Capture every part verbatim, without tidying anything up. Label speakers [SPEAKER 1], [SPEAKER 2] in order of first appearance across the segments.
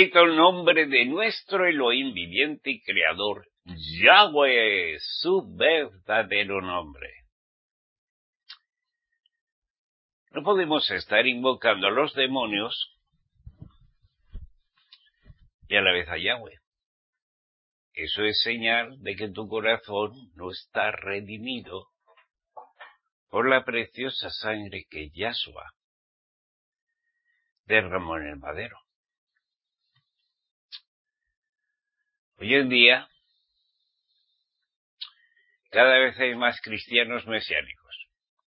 [SPEAKER 1] Bendito el nombre de nuestro Elohim viviente y creador, Yahweh, su verdadero nombre. No podemos estar invocando a los demonios y a la vez a Yahweh. Eso es señal de que tu corazón no está redimido por la preciosa sangre que Yahshua derramó en el madero. Hoy en día, cada vez hay más cristianos mesiánicos.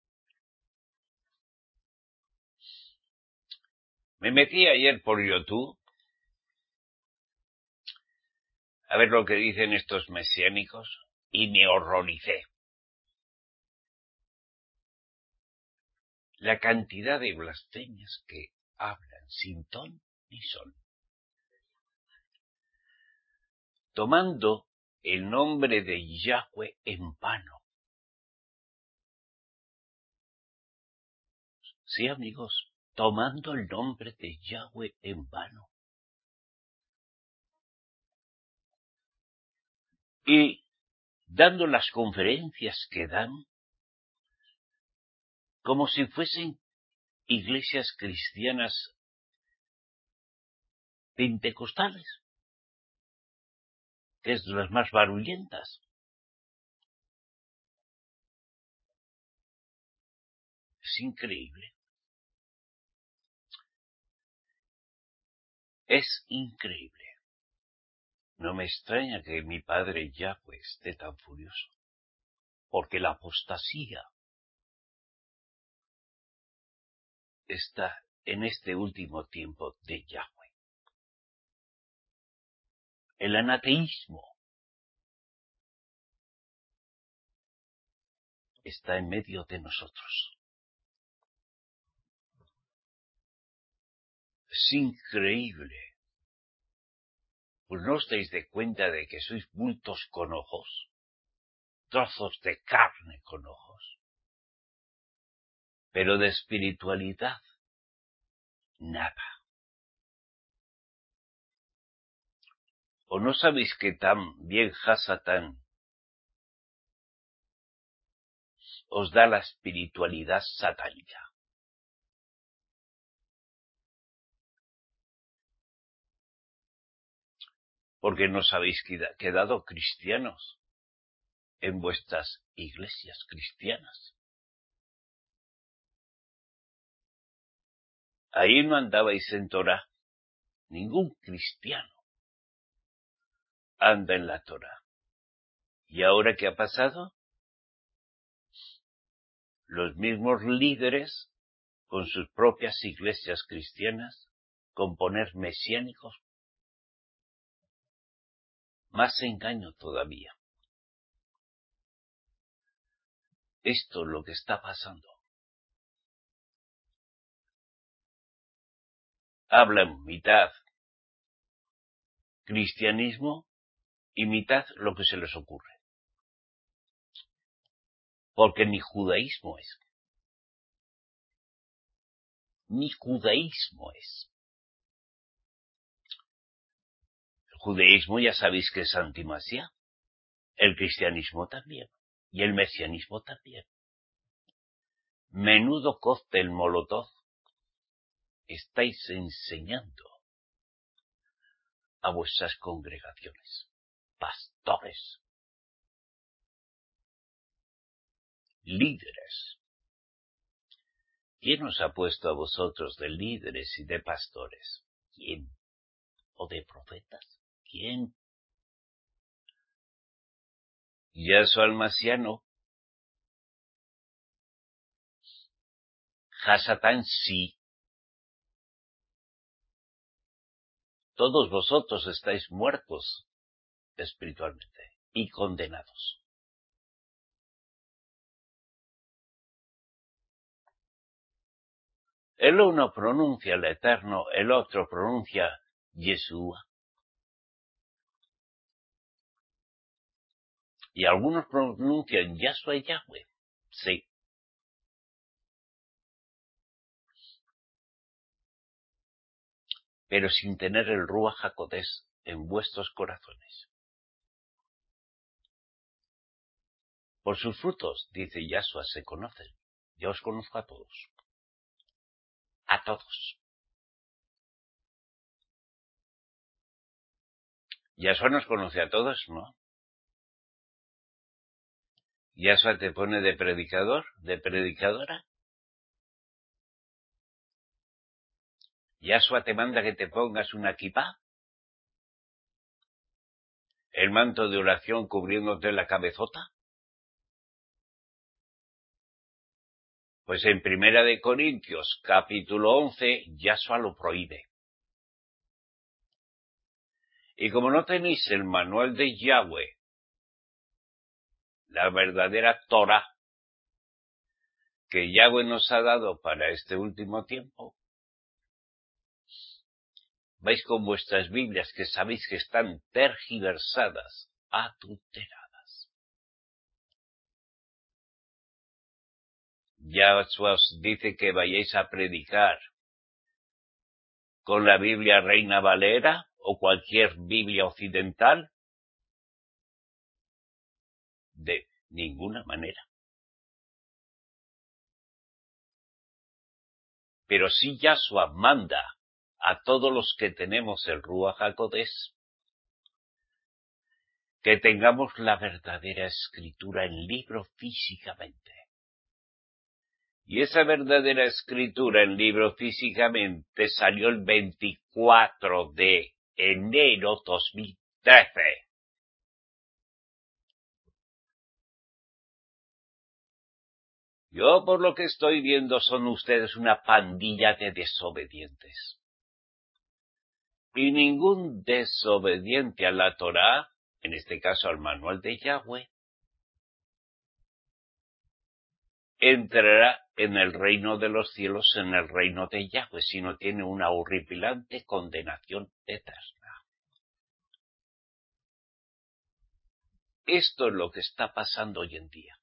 [SPEAKER 1] Me metí ayer por YouTube a ver lo que dicen estos mesiánicos y me horroricé. La cantidad de blasfemias que hablan sin ton ni son, tomando el nombre de Yahweh en vano. Sí, amigos, tomando el nombre de Yahweh en vano. Y dando las conferencias que dan, como si fuesen iglesias cristianas pentecostales, que es de las más barullentas. Es increíble. Es increíble. No me extraña que mi padre Yahweh esté tan furioso, porque la apostasía está en este último tiempo de Yahweh. El anateísmo está en medio de nosotros. Es increíble. Pues no os dais de cuenta de que sois bultos con ojos, trozos de carne con ojos, pero de espiritualidad, nada. ¿O no sabéis que también Hasatán os da la espiritualidad satánica? Porque nos habéis quedado cristianos en vuestras iglesias cristianas. Ahí no andabais en Torá. Ningún cristiano anda en la Torá. ¿Y ahora qué ha pasado? Los mismos líderes, con sus propias iglesias cristianas, con poner mesiánicos, más engaño todavía. Esto es lo que está pasando. Hablan mitad cristianismo y mitad lo que se les ocurre. Porque ni judaísmo es. Ni judaísmo es. El judaísmo ya sabéis que es antimasía. El cristianismo también. Y el mesianismo también. Menudo cóctel molotov estáis enseñando a vuestras congregaciones, pastores, líderes. ¿Quién os ha puesto a vosotros de líderes y de pastores? ¿Quién? ¿O de profetas? ¿Quién? Yahshua el Masiano. Hasatán sí. Todos vosotros estáis muertos espiritualmente y condenados. El uno pronuncia el Eterno, el otro pronuncia Yeshua. Y algunos pronuncian Yahshua y Yahweh. Sí. pero sin tener el Ruach HaKodesh en vuestros corazones. Por sus frutos, dice Yahshua, se conocen. Yo os conozco a todos. A todos. Yahshua nos conoce a todos, ¿no? Yahshua te pone de predicador, de predicadora. Yahshua te manda que te pongas una kipá, el manto de oración cubriéndote la cabezota. Pues en Primera de Corintios, capítulo once, Yahshua lo prohíbe. Y como no tenéis el manual de Yahweh, la verdadera Torah, que Yahweh nos ha dado para este último tiempo, vais con vuestras Biblias que sabéis que están tergiversadas, adulteradas. Yahshua os dice que vayáis a predicar con la Biblia Reina Valera o cualquier Biblia occidental. De ninguna manera. Pero si Yahshua manda a todos los que tenemos el Ruach HaKodesh que tengamos la verdadera escritura en libro físicamente. Y esa verdadera escritura en libro físicamente salió el veinticuatro de enero dos mil trece. Yo, por lo que estoy viendo, son ustedes una pandilla de desobedientes. Y ningún desobediente a la Torá, en este caso al manual de Yahweh, entrará en el reino de los cielos, en el reino de Yahweh, si no tiene una horripilante condenación eterna. Esto es lo que está pasando hoy en día.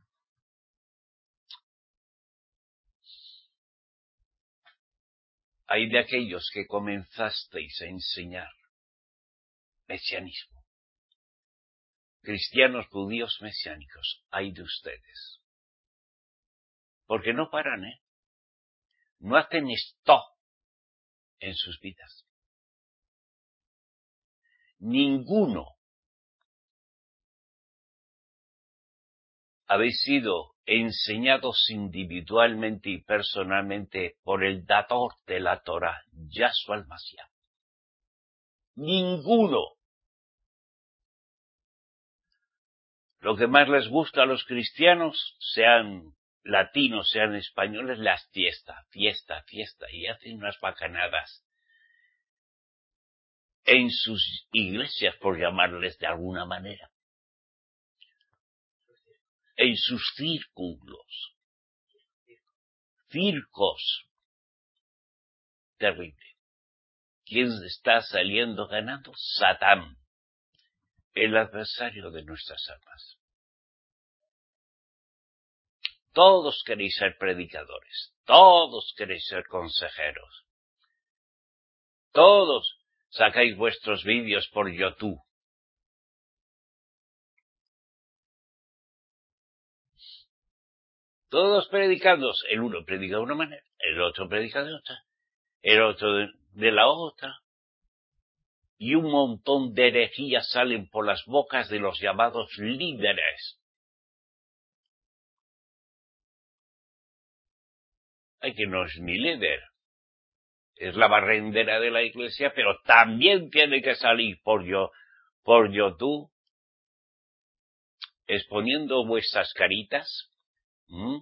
[SPEAKER 1] Hay de aquellos que comenzasteis a enseñar mesianismo. Cristianos judíos mesiánicos, hay de ustedes. Porque no paran, ¿eh? No hacen esto en sus vidas. Ninguno habéis sido enseñados individualmente y personalmente por el dador de la Torá, Yahshua el Mashiach. Ninguno. Lo que más les gusta a los cristianos, sean latinos, sean españoles, las fiestas, fiesta, fiesta, y hacen unas bacanadas en sus iglesias, por llamarles de alguna manera, en sus círculos, circos, terrible. ¿Quién está saliendo ganando? Satán, el adversario de nuestras almas. Todos queréis ser predicadores, todos queréis ser consejeros, todos sacáis vuestros vídeos por YouTube. Todos predicando, el uno predica de una manera, el otro predica de otra, el otro de, de la otra, y un montón de herejías salen por las bocas de los llamados líderes. Hay que no es mi líder, es la barrendera de la iglesia, pero también tiene que salir por yo, por YouTube, exponiendo vuestras caritas. ¿Mm?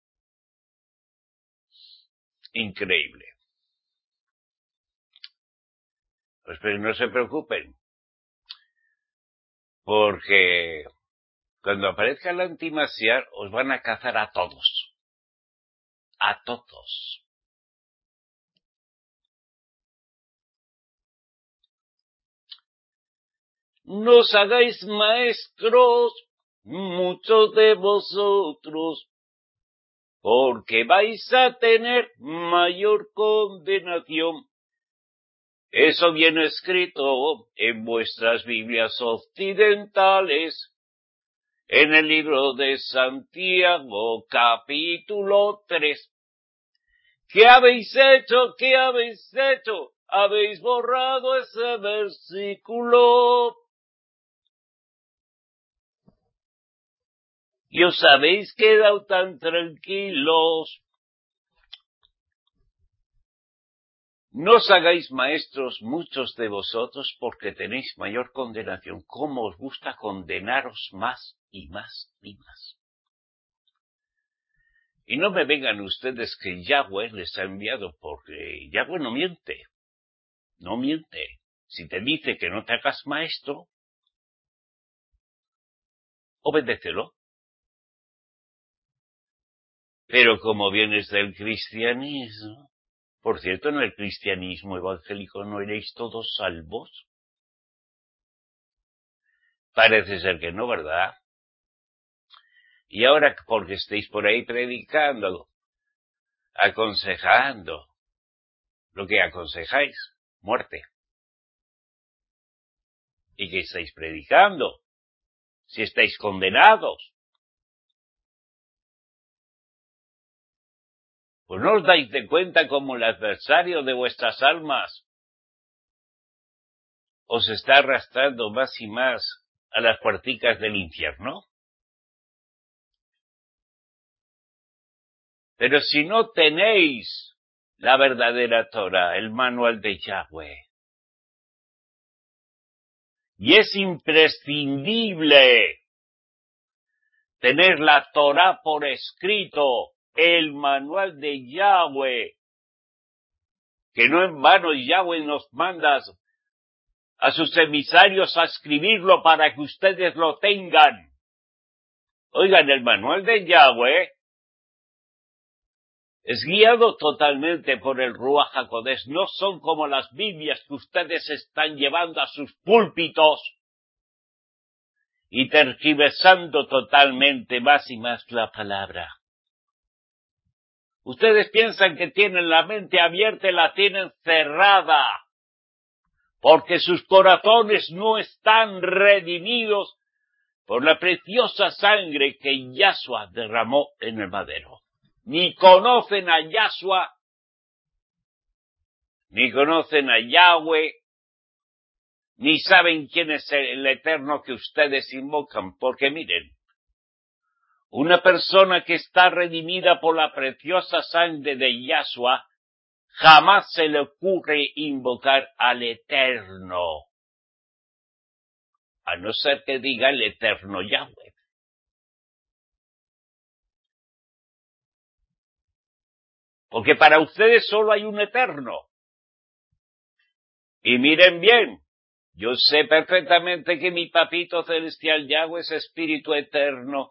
[SPEAKER 1] Increíble. Pues pero no se preocupen, porque cuando aparezca el antimasiar os van a cazar a todos. A todos. No os hagáis maestros, muchos de vosotros, porque vais a tener mayor condenación. Eso viene escrito en vuestras Biblias occidentales, en el libro de Santiago, capítulo tres. ¿Qué habéis hecho? ¿Qué habéis hecho? Habéis borrado ese versículo. Y os habéis quedado tan tranquilos. No os hagáis maestros muchos de vosotros porque tenéis mayor condenación. ¿Cómo os gusta condenaros más y más y más? Y no me vengan ustedes que Yahweh les ha enviado, porque Yahweh no miente. No miente. Si te dice que no te hagas maestro, obedécelo. Pero como vienes del cristianismo, por cierto, en el cristianismo evangélico no eréis todos salvos. Parece ser que no, ¿verdad? Y ahora, porque estéis por ahí predicando, aconsejando, lo que aconsejáis, muerte. ¿Y qué estáis predicando? Si estáis condenados. Pues no os dais de cuenta como el adversario de vuestras almas os está arrastrando más y más a las puerticas del infierno. Pero si no tenéis la verdadera Torah, el manual de Yahweh, y es imprescindible tener la Torah por escrito, el manual de Yahweh, que no en vano Yahweh nos manda a sus emisarios a escribirlo para que ustedes lo tengan. Oigan, el manual de Yahweh es guiado totalmente por el Ruach HaKodesh. No son como las Biblias que ustedes están llevando a sus púlpitos y tergiversando totalmente más y más la palabra. Ustedes piensan que tienen la mente abierta y la tienen cerrada, porque sus corazones no están redimidos por la preciosa sangre que Yahshua derramó en el madero. Ni conocen a Yahshua, ni conocen a Yahweh, ni saben quién es el Eterno que ustedes invocan, porque miren, una persona que está redimida por la preciosa sangre de Yahshua, jamás se le ocurre invocar al Eterno, a no ser que diga el Eterno Yahweh. Porque para ustedes solo hay un Eterno. Y miren bien, yo sé perfectamente que mi papito celestial Yahweh es espíritu eterno.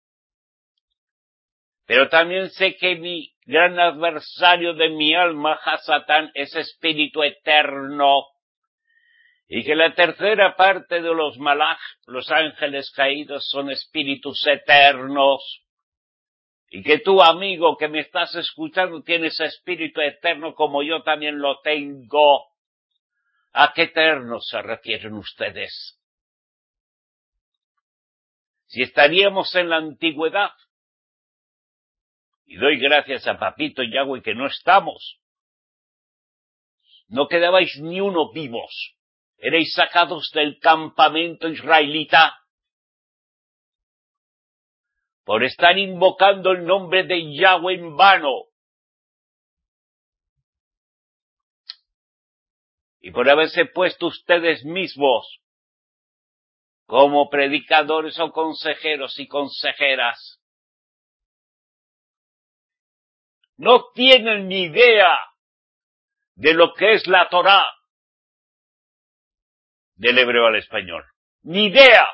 [SPEAKER 1] Pero también sé que mi gran adversario de mi alma, Hasatán, es espíritu eterno. Y que la tercera parte de los malach, los ángeles caídos, son espíritus eternos. Y que tú, amigo, que me estás escuchando, tienes espíritu eterno como yo también lo tengo. ¿A qué eternos se refieren ustedes? Si estaríamos en la antigüedad, y doy gracias a Papito Yahweh que no estamos, no quedabais ni uno vivos, erais sacados del campamento israelita por estar invocando el nombre de Yahweh en vano y por haberse puesto ustedes mismos como predicadores o consejeros y consejeras. No tienen ni idea de lo que es la Torá del hebreo al español. Ni idea.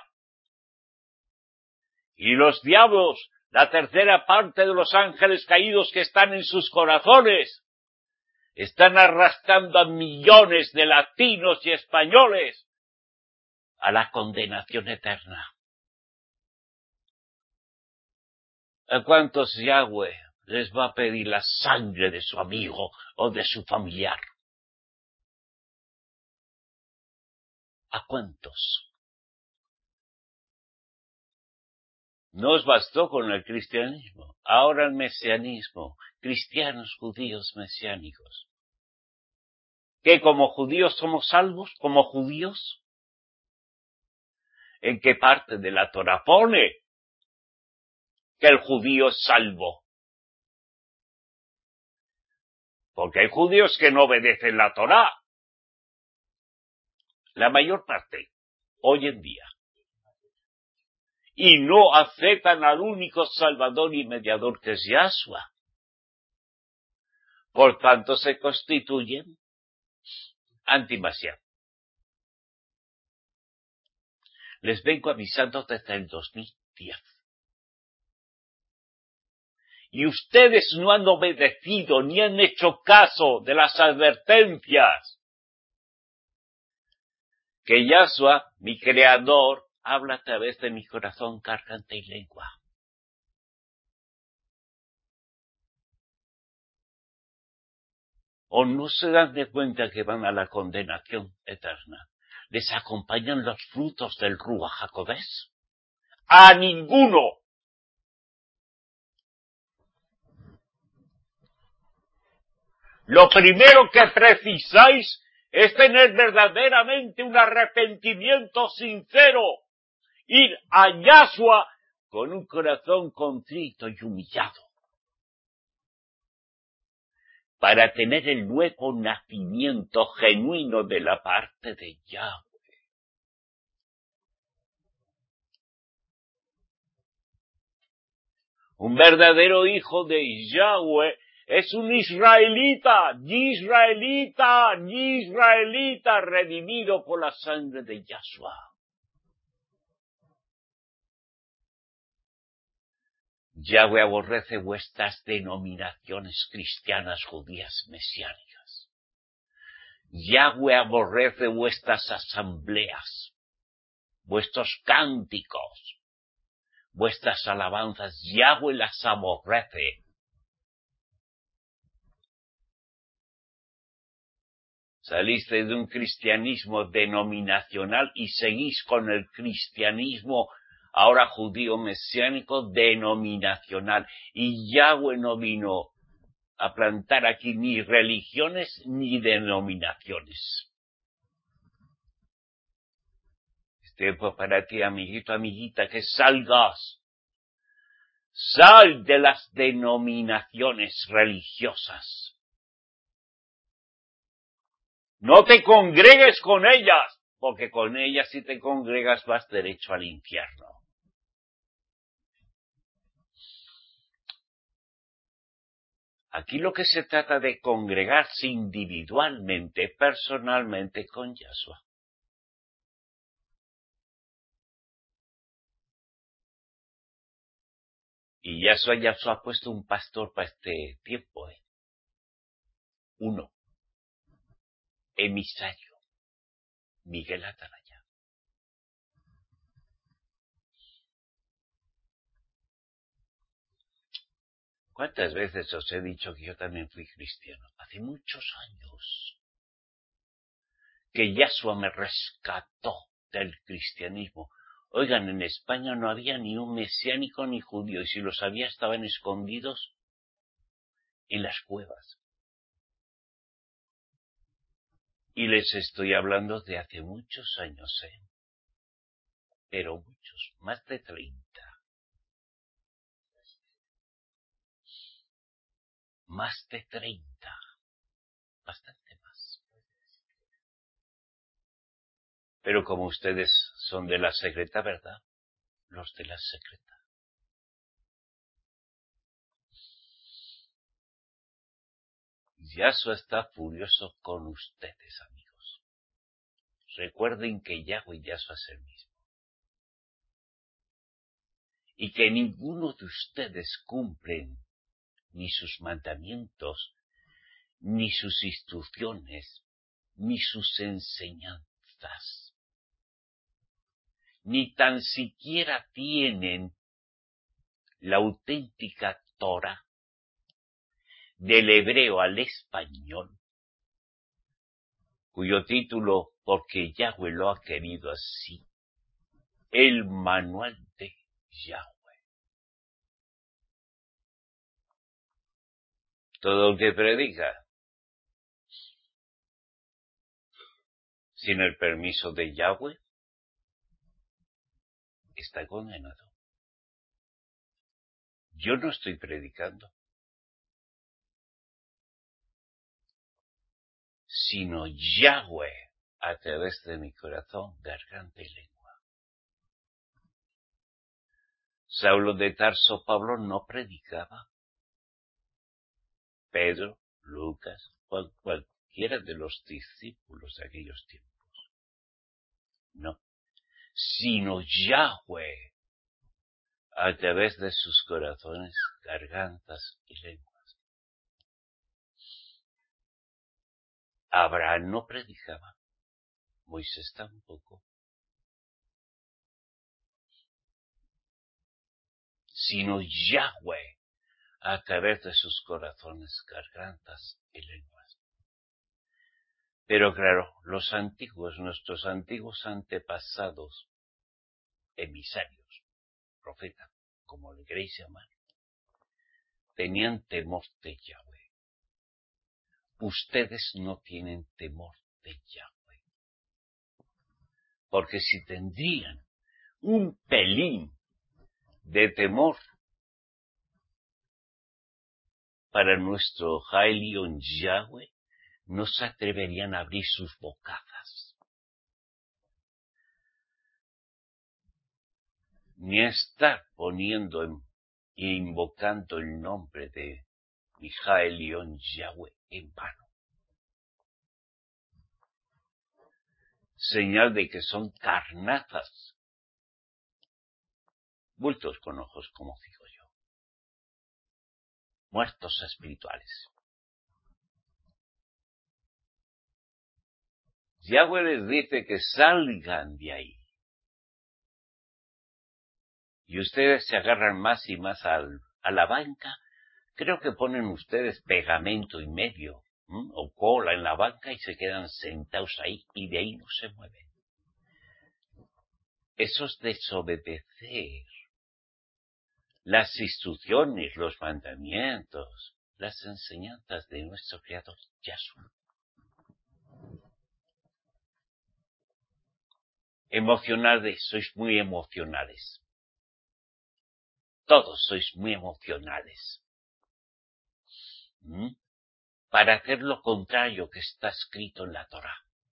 [SPEAKER 1] Y los diablos, la tercera parte de los ángeles caídos que están en sus corazones, están arrastrando a millones de latinos y españoles a la condenación eterna. ¿A cuántos Yahweh les va a pedir la sangre de su amigo o de su familiar? ¿A cuántos? No os bastó con el cristianismo, ahora el mesianismo, cristianos, judíos, mesiánicos. ¿Qué, como judíos somos salvos? ¿Como judíos? ¿En qué parte de la Torá pone que el judío es salvo? Porque hay judíos que no obedecen la Torá. La mayor parte, hoy en día. Y no aceptan al único Salvador y mediador que es Yahshua. Por tanto, se constituyen antimasianos. Les vengo avisando desde el dos mil diez. Y ustedes no han obedecido ni han hecho caso de las advertencias que Yahshua, mi creador, habla a través de mi corazón, garganta y lengua. ¿O no se dan de cuenta que van a la condenación eterna? ¿Les acompañan los frutos del Ruach HaKodesh? ¡A ninguno! Lo primero que precisáis es tener verdaderamente un arrepentimiento sincero. Ir a Yahshua con un corazón contrito y humillado. Para tener el nuevo nacimiento genuino de la parte de Yahweh. Un verdadero hijo de Yahweh es un israelita, israelita, israelita, redimido por la sangre de Yahshua. Yahweh aborrece vuestras denominaciones cristianas, judías, mesiánicas. Yahweh aborrece vuestras asambleas, vuestros cánticos, vuestras alabanzas. Yahweh las aborrece. Saliste de un cristianismo denominacional y seguís con el cristianismo ahora judío mesiánico denominacional. Y Yahweh no vino a plantar aquí ni religiones ni denominaciones. Es tiempo para ti, amiguito, amiguita, que salgas. Sal de las denominaciones religiosas. No te congregues con ellas, porque con ellas si te congregas vas derecho al infierno. Aquí lo que se trata de congregarse individualmente, personalmente con Yahshua. Y Yahshua, Yahshua ha puesto un pastor para este tiempo, ¿eh? Uno. Emisario. Miguel Atalaya. ¿Cuántas veces os he dicho que yo también fui cristiano? Hace muchos años. Que Yahshua me rescató del cristianismo. Oigan, en España no había ni un mesiánico ni judío, y si los había estaban escondidos en las cuevas. Y les estoy hablando de hace muchos años, ¿eh? Pero muchos, más de treinta. Más de treinta. Bastante más. Pero como ustedes son de la secreta, ¿verdad? Los de la secreta. Yahshua está furioso con ustedes, amigos. Recuerden que Yahweh y Yahshua es el mismo. Y que ninguno de ustedes cumplen ni sus mandamientos, ni sus instrucciones, ni sus enseñanzas. Ni tan siquiera tienen la auténtica Torah del hebreo al español, cuyo título, porque Yahweh lo ha querido así, el manual de Yahweh. Todo el que predica sin el permiso de Yahweh está condenado. Yo no estoy predicando, sino Yahweh a través de mi corazón, garganta y lengua. Saulo de Tarso, Pablo no predicaba. Pedro, Lucas, cual, cualquiera de los discípulos de aquellos tiempos. No, sino Yahweh a través de sus corazones, gargantas y lenguas. Abraham no predicaba, Moisés tampoco, sino Yahweh a través de sus corazones, gargantas y lenguas. Pero claro, los antiguos, nuestros antiguos antepasados, emisarios, profetas, como le queréis llamar, tenían temor de Yahweh. Ustedes no tienen temor de Yahweh. Porque si tendrían un pelín de temor para nuestro Hailion Yahweh, no se atreverían a abrir sus bocazas, ni a estar poniendo en, e invocando el nombre de mi Hailion Yahweh en vano. Señal de que son carnazas, bultos con ojos, como digo yo, muertos espirituales. Yahweh les dice que salgan de ahí. Y ustedes se agarran más y más al, a la banca. Creo que ponen ustedes pegamento y medio, ¿m? o cola en la banca y se quedan sentados ahí y de ahí no se mueven. Eso es desobedecer las instrucciones, los mandamientos, las enseñanzas de nuestro Creador Yahshua. Emocionales, sois muy emocionales. Todos sois muy emocionales. ¿Mm? Para hacer lo contrario que está escrito en la Torá.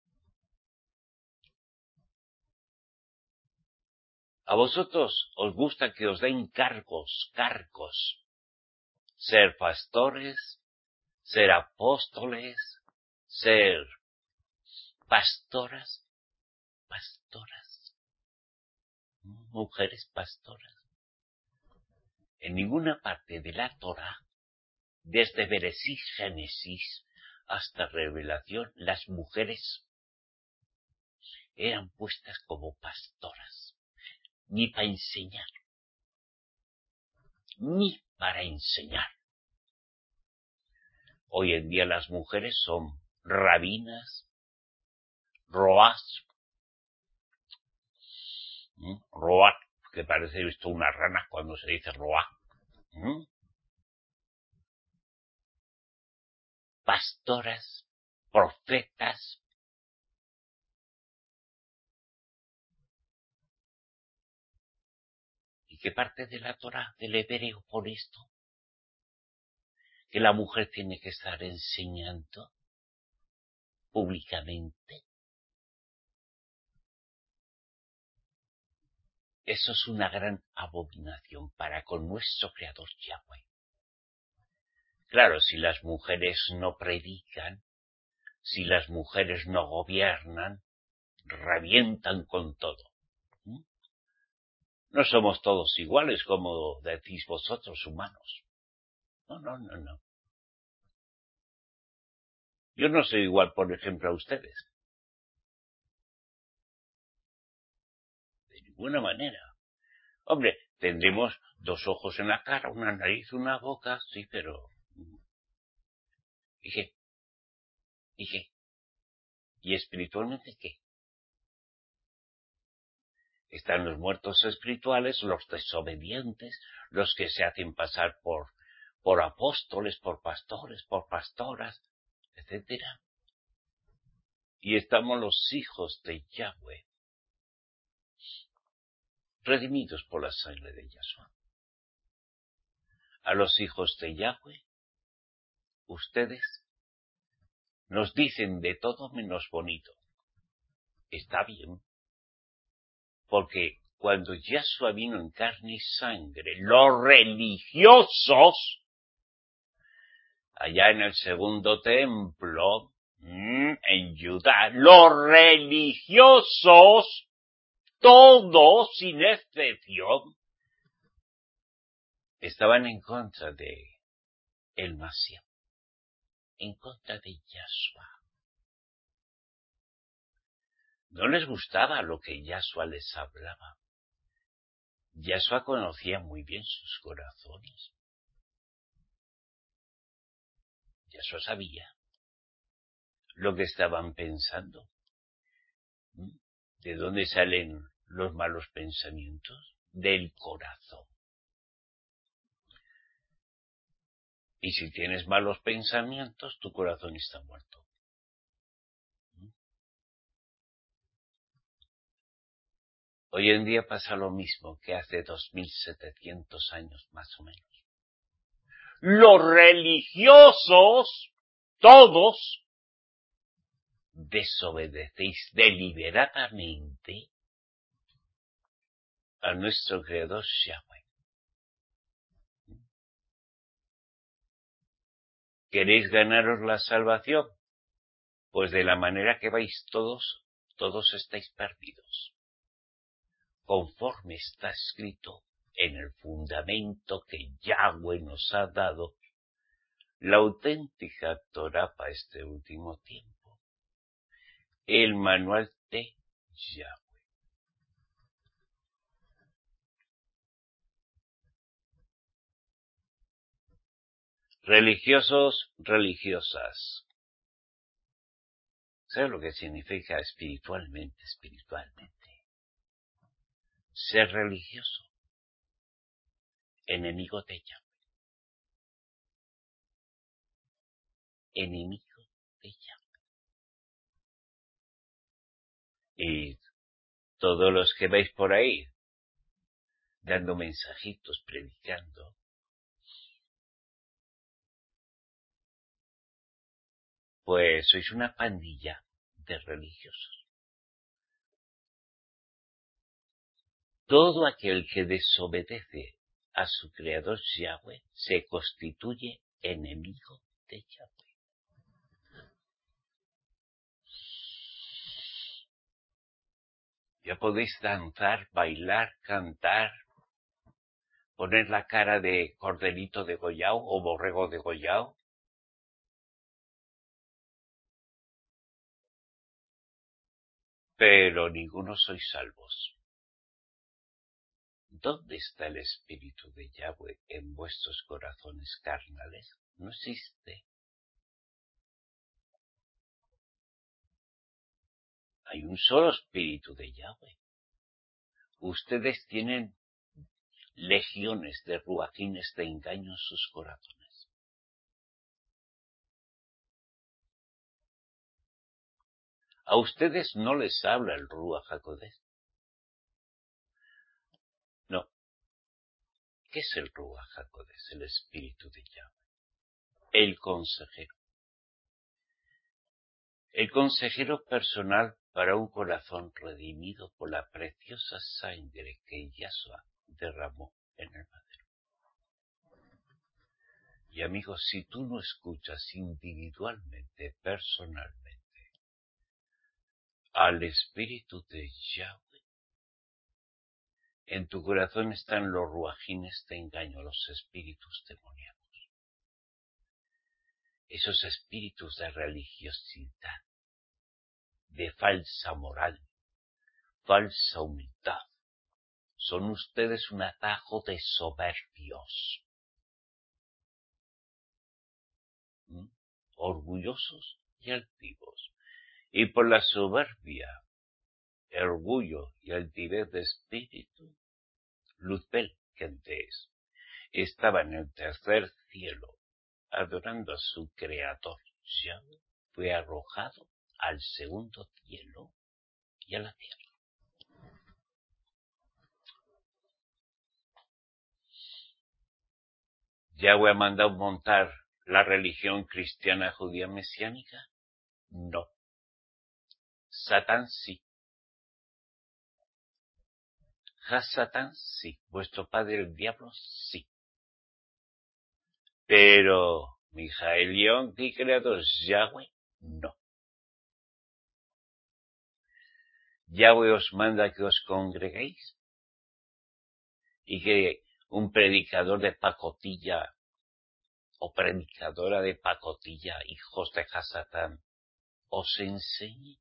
[SPEAKER 1] A vosotros os gusta que os den cargos, cargos. Ser pastores, ser apóstoles, ser pastoras, pastoras, mujeres pastoras. En ninguna parte de la Torá, desde Bereshit, Génesis, hasta Revelación, las mujeres eran puestas como pastoras, ni para enseñar, ni para enseñar. Hoy en día las mujeres son rabinas, roas, ¿Mm? roa, que parece esto una rana cuando se dice roa, ¿Mm? pastoras, profetas. ¿Y qué parte de la Torá, del hebreo, por esto? Que la mujer tiene que estar enseñando públicamente. Eso es una gran abominación para con nuestro Creador Yahweh. Claro, si las mujeres no predican, si las mujeres no gobiernan, revientan con todo. ¿Mm? No somos todos iguales, como decís vosotros, humanos. No, no, no, no. Yo no soy igual, por ejemplo, a ustedes. De ninguna manera. Hombre, tendremos dos ojos en la cara, una nariz, una boca, sí, pero... ¿Y qué? ¿Y qué? ¿Y espiritualmente qué? Están los muertos espirituales, los desobedientes, los que se hacen pasar por, por apóstoles, por pastores, por pastoras, etcétera. Y estamos los hijos de Yahweh, redimidos por la sangre de Yahshua. A los hijos de Yahweh, ustedes nos dicen de todo menos bonito. Está bien, porque cuando Yahshua vino en carne y sangre, los religiosos, allá en el segundo templo, en Judá, los religiosos, todos sin excepción, estaban en contra de el Mashiach, en contra de Yahshua. No les gustaba lo que Yahshua les hablaba. Yahshua conocía muy bien sus corazones. Yahshua sabía lo que estaban pensando. ¿De dónde salen los malos pensamientos? Del corazón. Y si tienes malos pensamientos, tu corazón está muerto. Hoy en día pasa lo mismo que hace dos mil setecientos años más o menos. Los religiosos, todos, desobedecéis deliberadamente a nuestro Creador Yahweh. ¿Queréis ganaros la salvación? Pues de la manera que vais todos, todos estáis perdidos. Conforme está escrito en el fundamento que Yahweh nos ha dado, la auténtica Torá para este último tiempo, el manual de Yahweh. Religiosos, religiosas. ¿Sabes lo que significa espiritualmente, espiritualmente? Ser religioso, enemigo de Yahweh. Enemigo de Yahweh. Y todos los que vais por ahí, dando mensajitos, predicando, pues sois una pandilla de religiosos. Todo aquel que desobedece a su creador Yahweh se constituye enemigo de Yahweh. Ya podéis danzar, bailar, cantar, poner la cara de corderito degollado o borrego degollado, pero ninguno sois salvos. ¿Dónde está el Espíritu de Yahweh en vuestros corazones carnales? No existe. Hay un solo Espíritu de Yahweh. Ustedes tienen legiones de ruajines de engaño en sus corazones. A ustedes no les habla el Ruach HaKodesh. No. ¿Qué es el Ruach HaKodesh? El Espíritu de Yahweh. El consejero. El consejero personal para un corazón redimido por la preciosa sangre que Yahshua derramó en el madero. Y amigos, si tú no escuchas individualmente, personalmente, al Espíritu de Yahweh, en tu corazón están los ruajines de engaño, los espíritus demoníacos. Esos espíritus de religiosidad, de falsa moral, falsa humildad, son ustedes un atajo de soberbios, ¿Mm? orgullosos y altivos. y por la soberbia, el orgullo y altivez de espíritu, Luzbel, que antes estaba en el tercer cielo, adorando a su creador, Yahweh, fue arrojado al segundo cielo y a la tierra. ¿Yahweh ha mandado montar la religión cristiana judía mesiánica? No. Satán sí. Hasatán sí. Vuestro padre el diablo sí. Pero Mijaelión y creador Yahweh no. Yahweh os manda que os congreguéis y que un predicador de pacotilla o predicadora de pacotilla, hijos de Hasatán, os enseñe.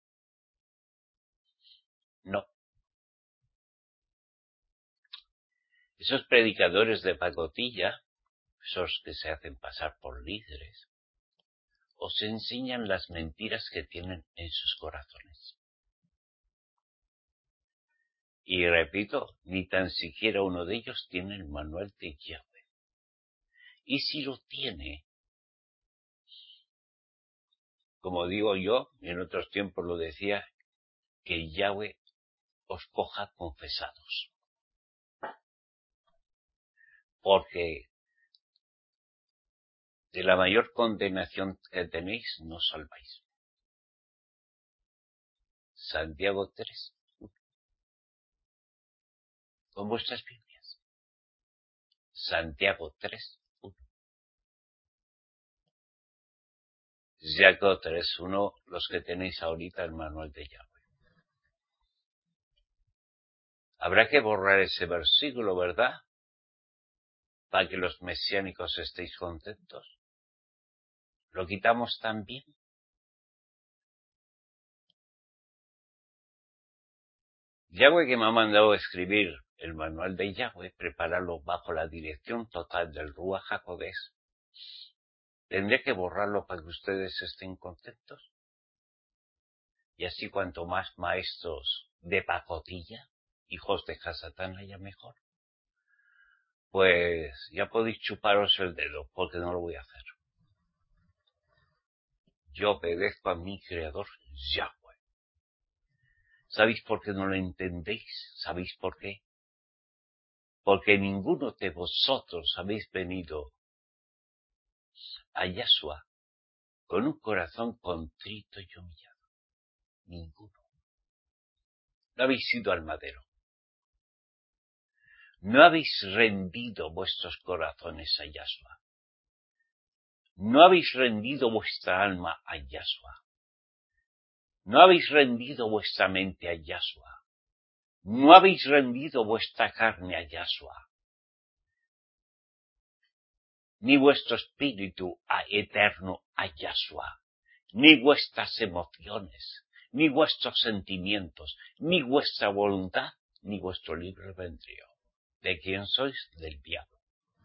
[SPEAKER 1] No. Esos predicadores de pacotilla, esos que se hacen pasar por líderes, os enseñan las mentiras que tienen en sus corazones. Y repito, ni tan siquiera uno de ellos tiene el manual de Yahweh. Y si lo tiene, como digo yo, y en otros tiempos lo decía, que Yahweh os coja confesados. Porque de la mayor condenación que tenéis no salváis. Santiago tres. Con vuestras Biblias. Santiago tres. Santiago tres uno, los que tenéis ahorita el manual de Yahweh. Habrá que borrar ese versículo, ¿verdad? Para que los mesiánicos estéis contentos. ¿Lo quitamos también? Yahweh, que me ha mandado escribir el manual de Yahweh, prepararlo bajo la dirección total del Ruach HaKodesh, ¿tendré que borrarlo para que ustedes estén contentos? Y así cuanto más maestros de pacotilla, hijos de Hasatán, haya mejor. Pues ya podéis chuparos el dedo, porque no lo voy a hacer. Yo obedezco a mi creador, Yahweh. ¿Sabéis por qué no lo entendéis? ¿Sabéis por qué? Porque ninguno de vosotros habéis venido a Yahshua con un corazón contrito y humillado. Ninguno. No habéis ido al madero. No habéis rendido vuestros corazones a Yahshua. No habéis rendido vuestra alma a Yahshua. No habéis rendido vuestra mente a Yahshua. No habéis rendido vuestra carne a Yahshua. Ni vuestro espíritu a eterno a Yahshua. Ni vuestras emociones, ni vuestros sentimientos, ni vuestra voluntad, ni vuestro libre albedrío. ¿De quién sois? Del diablo.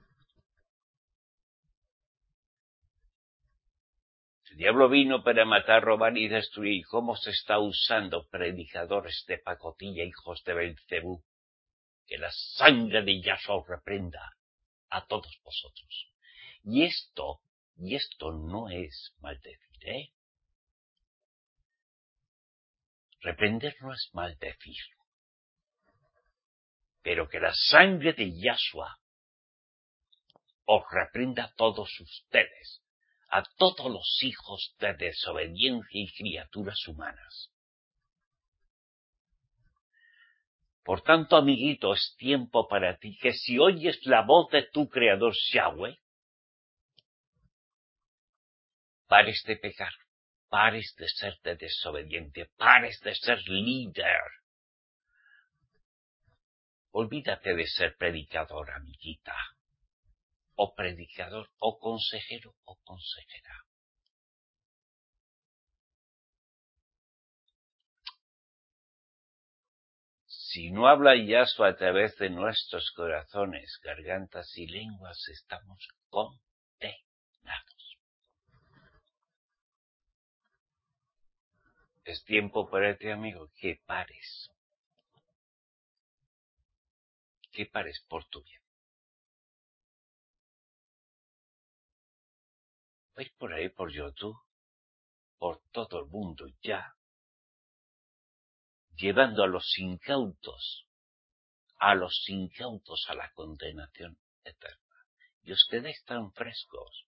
[SPEAKER 1] El diablo vino para matar, robar y destruir. ¿Cómo se está usando predicadores de pacotilla, hijos de Belcebú? Que la sangre de Yahshua os reprenda a todos vosotros. Y esto, y esto no es maldecir, ¿eh? Reprender no es maldecir. Pero que la sangre de Yahshua os reprenda a todos ustedes, a todos los hijos de desobediencia y criaturas humanas. Por tanto, amiguito, es tiempo para ti que si oyes la voz de tu creador Yahweh, pares de pecar, pares de ser de desobediente, pares de ser líder. Olvídate de ser predicador, amiguita, o predicador, o consejero, o consejera. Si no habla Yahshua a través de nuestros corazones, gargantas y lenguas, estamos condenados. Es tiempo para ti, amigo, que pares. Que pares por tu bien. Vais por ahí, por YouTube, por todo el mundo ya, llevando a los incautos, a los incautos a la condenación eterna. Y os quedáis tan frescos.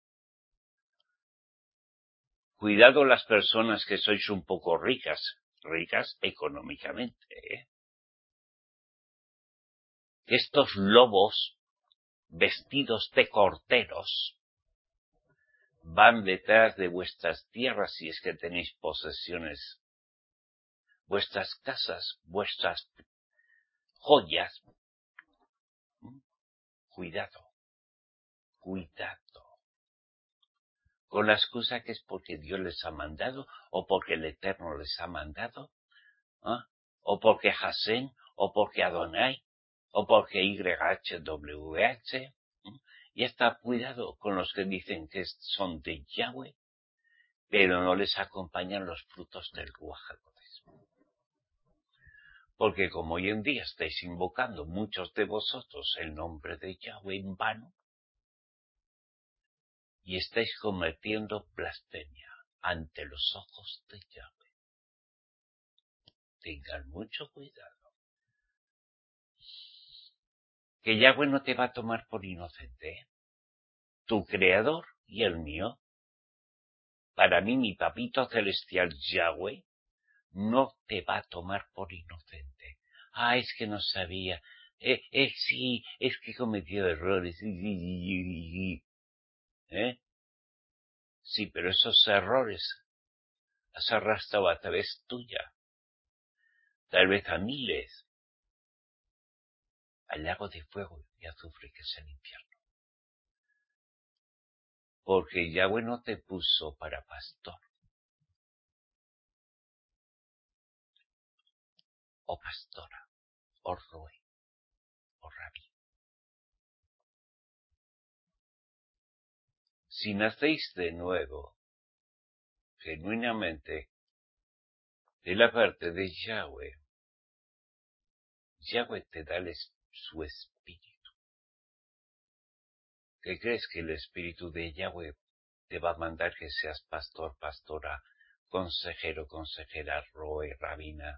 [SPEAKER 1] Cuidado las personas que sois un poco ricas, ricas económicamente, ¿eh? Estos lobos vestidos de corderos van detrás de vuestras tierras si es que tenéis posesiones, vuestras casas, vuestras joyas. Cuidado, cuidado. Con la excusa que es porque Dios les ha mandado, o porque el Eterno les ha mandado, ¿eh? O porque Hasén, o porque Adonai, o porque Y H W H. ¿eh? Y está cuidado con los que dicen que son de Yahweh, pero no les acompañan los frutos del Ruach HaKodesh. Porque como hoy en día estáis invocando muchos de vosotros el nombre de Yahweh en vano, y estáis cometiendo blasfemia ante los ojos de Yahweh. Tengan mucho cuidado. Que Yahweh no te va a tomar por inocente, ¿eh? Tu creador y el mío. Para mí, mi papito celestial Yahweh no te va a tomar por inocente. Ah, es que no sabía. Eh, eh, sí, es que cometió errores. ¿Eh? Sí, pero esos errores has arrastrado a través tuya. Tal vez a miles. Al lago de fuego y azufre que es el infierno. Porque Yahweh no te puso para pastor. O pastora. O roe. O rabí. Si nacéis de nuevo, genuinamente, de la parte de Yahweh, Yahweh te da el, su espíritu. ¿Qué crees que el espíritu de Yahweh te va a mandar que seas pastor, pastora, consejero, consejera, roe, rabina,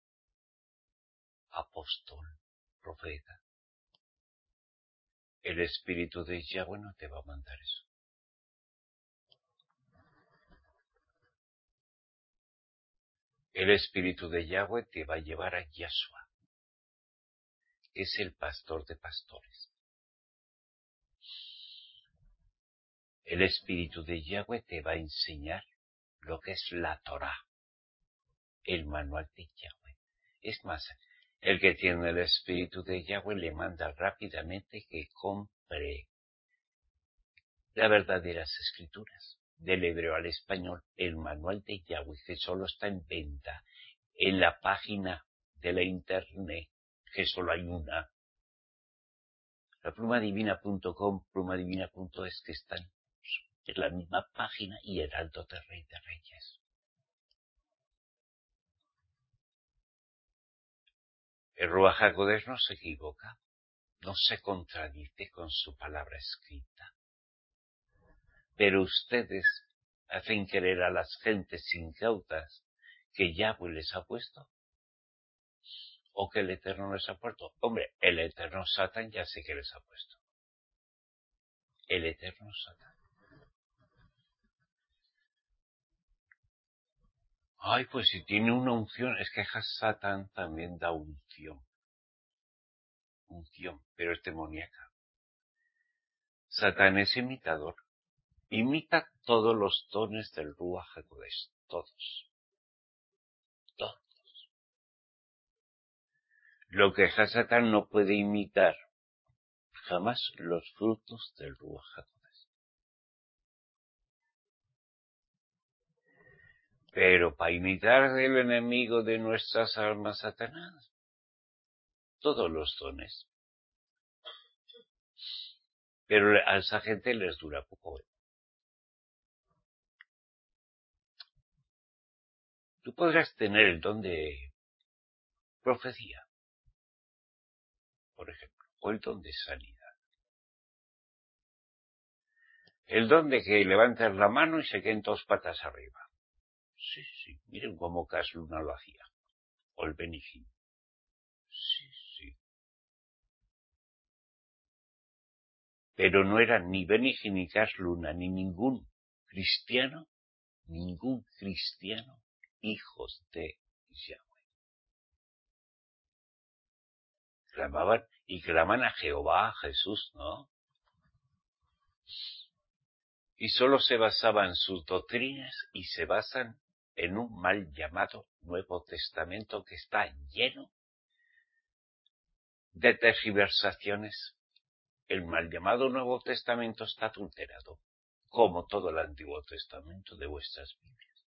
[SPEAKER 1] apóstol, profeta? El espíritu de Yahweh no te va a mandar eso. El espíritu de Yahweh te va a llevar a Yahshua, que es el pastor de pastores. El espíritu de Yahweh te va a enseñar lo que es la Torah, el manual de Yahweh. Es más, el que tiene el espíritu de Yahweh le manda rápidamente que compre las verdaderas escrituras, del hebreo al español, el manual de Yahweh, que solo está en venta en la página de la internet, que solo hay una, la plumadivina punto com, plumadivina punto es, que están en la misma página, y Heraldo de Rey de Reyes. El Ruach HaKodesh no se equivoca, no se contradice con su palabra escrita. Pero ustedes hacen creer a las gentes incautas que Yahweh les ha puesto, o que el Eterno les ha puesto. Hombre, el Eterno Satán ya sé que les ha puesto. El Eterno Satán. Ay, pues si tiene una unción, es que Satán también da unción. Unción, pero es demoníaca. Satán es imitador. Imita todos los dones del Ruach HaKodesh. Todos. Todos. Lo que Satán no puede imitar jamás, los frutos del Ruach HaKodesh. Pero para imitar el enemigo de nuestras almas, Satanás, todos los dones. Pero a esa gente les dura poco. Tú podrás tener el don de profecía, por ejemplo, o el don de sanidad. El don de que levantes la mano y se queden dos patas arriba. Sí, sí, miren cómo Cas Luna lo hacía. O el Benny Hinn. Sí, sí. Pero no eran ni Benny Hinn ni Cas Luna, ni ningún cristiano, ningún cristiano, hijos de Yahweh. Clamaban, y claman a Jehová, a Jesús, ¿no? Y solo se basaban en sus doctrinas y se basan en un mal llamado Nuevo Testamento que está lleno de tergiversaciones. El mal llamado Nuevo Testamento está adulterado, como todo el Antiguo Testamento de vuestras Biblias.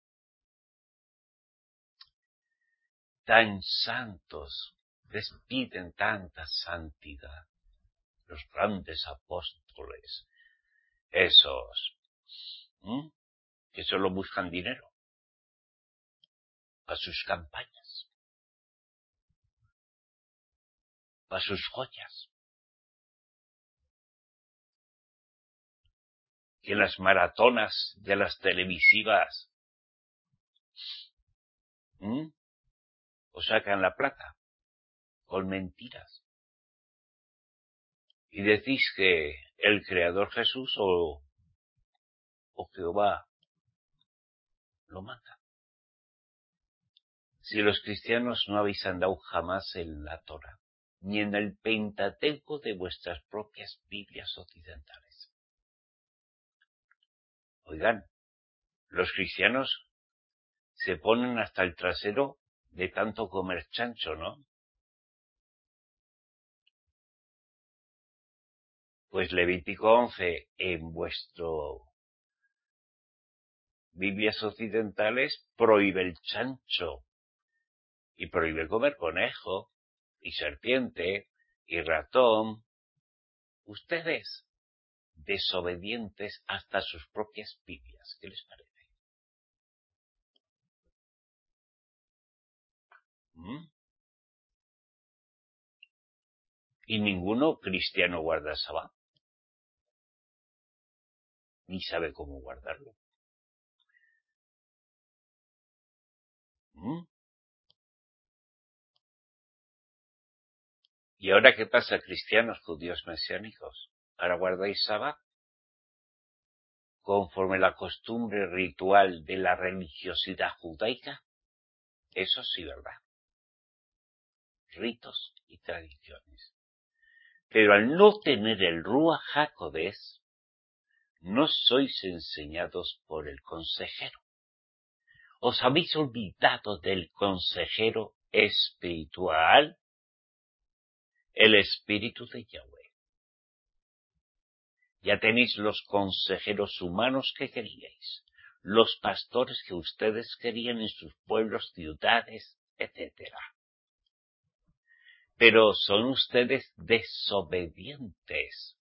[SPEAKER 1] Tan santos, les piden tanta santidad, los grandes apóstoles, esos, ¿m? que solo buscan dinero para sus campañas, para sus joyas, que las maratonas de las televisivas ¿m? os sacan la plata con mentiras. Y decís que el Creador Jesús o, o Jehová lo manda. Si los cristianos no habéis andado jamás en la Torá, ni en el Pentateuco de vuestras propias Biblias occidentales. Oigan, los cristianos se ponen hasta el trasero de tanto comer chancho, ¿no? Pues Levítico once en vuestro Biblias occidentales prohíbe el chancho y prohíbe comer conejo y serpiente y ratón. Ustedes, desobedientes hasta sus propias Biblias, ¿qué les parece? ¿Mm? Y ninguno cristiano guarda el sabbat, ni sabe cómo guardarlo. ¿Mm? ¿Y ahora qué pasa, cristianos, judíos mesiánicos? ¿Ahora guardáis sabbat? Conforme la costumbre ritual de la religiosidad judaica. Eso sí, ¿verdad? Ritos y tradiciones. Pero al no tener el Ruach HaKodesh, no sois enseñados por el consejero. ¿Os habéis olvidado del consejero espiritual? El Espíritu de Yahweh. Ya tenéis los consejeros humanos que queríais, los pastores que ustedes querían en sus pueblos, ciudades, etcétera. Pero son ustedes desobedientes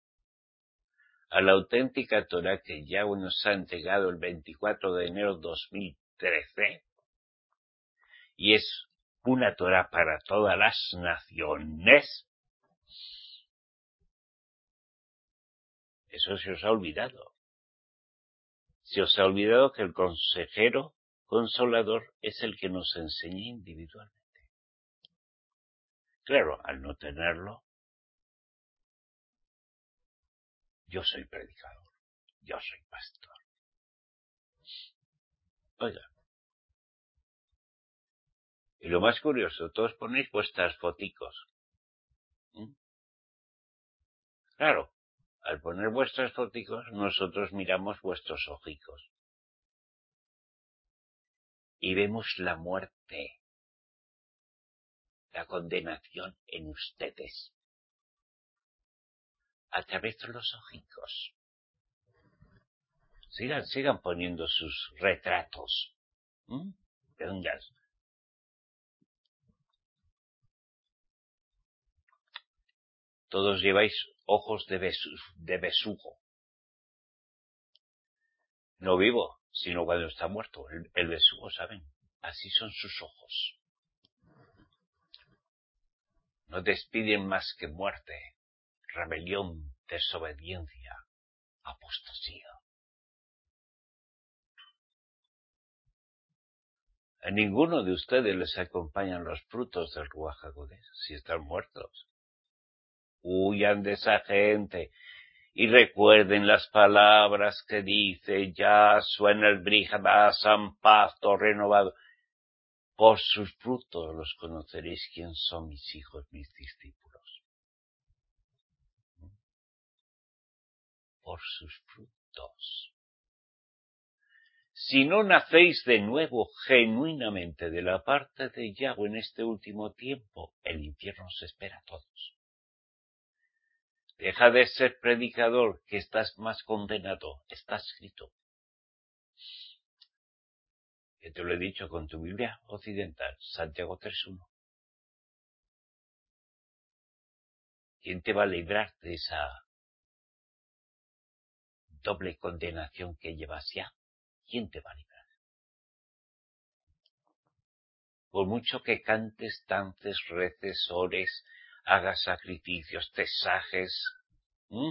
[SPEAKER 1] a la auténtica Torá que Yahweh nos ha entregado el veinticuatro de enero de dos mil trece, y es una Torá para todas las naciones. Eso se os ha olvidado. Se os ha olvidado que el consejero consolador es el que nos enseña individualmente. Claro, al no tenerlo, yo soy predicador, yo soy pastor. Oiga, y lo más curioso, todos ponéis vuestras foticos. ¿Mm? Claro, al poner vuestras foticos, nosotros miramos vuestros ojicos. Y vemos la muerte, la condenación en ustedes, a través de los ojicos. Sigan, sigan poniendo sus retratos. ¿Mm? Vengan. Todos lleváis ojos de, besu de besugo. No vivo, sino cuando está muerto. El, el besugo, ¿saben? Así son sus ojos. No despiden más que muerte, rebelión, desobediencia, apostasía. A ninguno de ustedes les acompañan los frutos del Ruaj HaKodesh, si están muertos. Huyan de esa gente y recuerden las palabras que dice Yahshua en el Brit Hadashah, pacto renovado. Por sus frutos los conoceréis quién son mis hijos, mis discípulos. Por sus frutos. Si no nacéis de nuevo genuinamente de la parte de Yahweh en este último tiempo, el infierno os espera a todos. Deja de ser predicador, que estás más condenado. Está escrito. Que te lo he dicho con tu Biblia occidental, Santiago tres uno. ¿Quién te va a librar de esa doble condenación que llevas ya? ¿Quién te va a librar? Por mucho que cantes, dances, reces, ores, hagas sacrificios, tesajes, ¿m?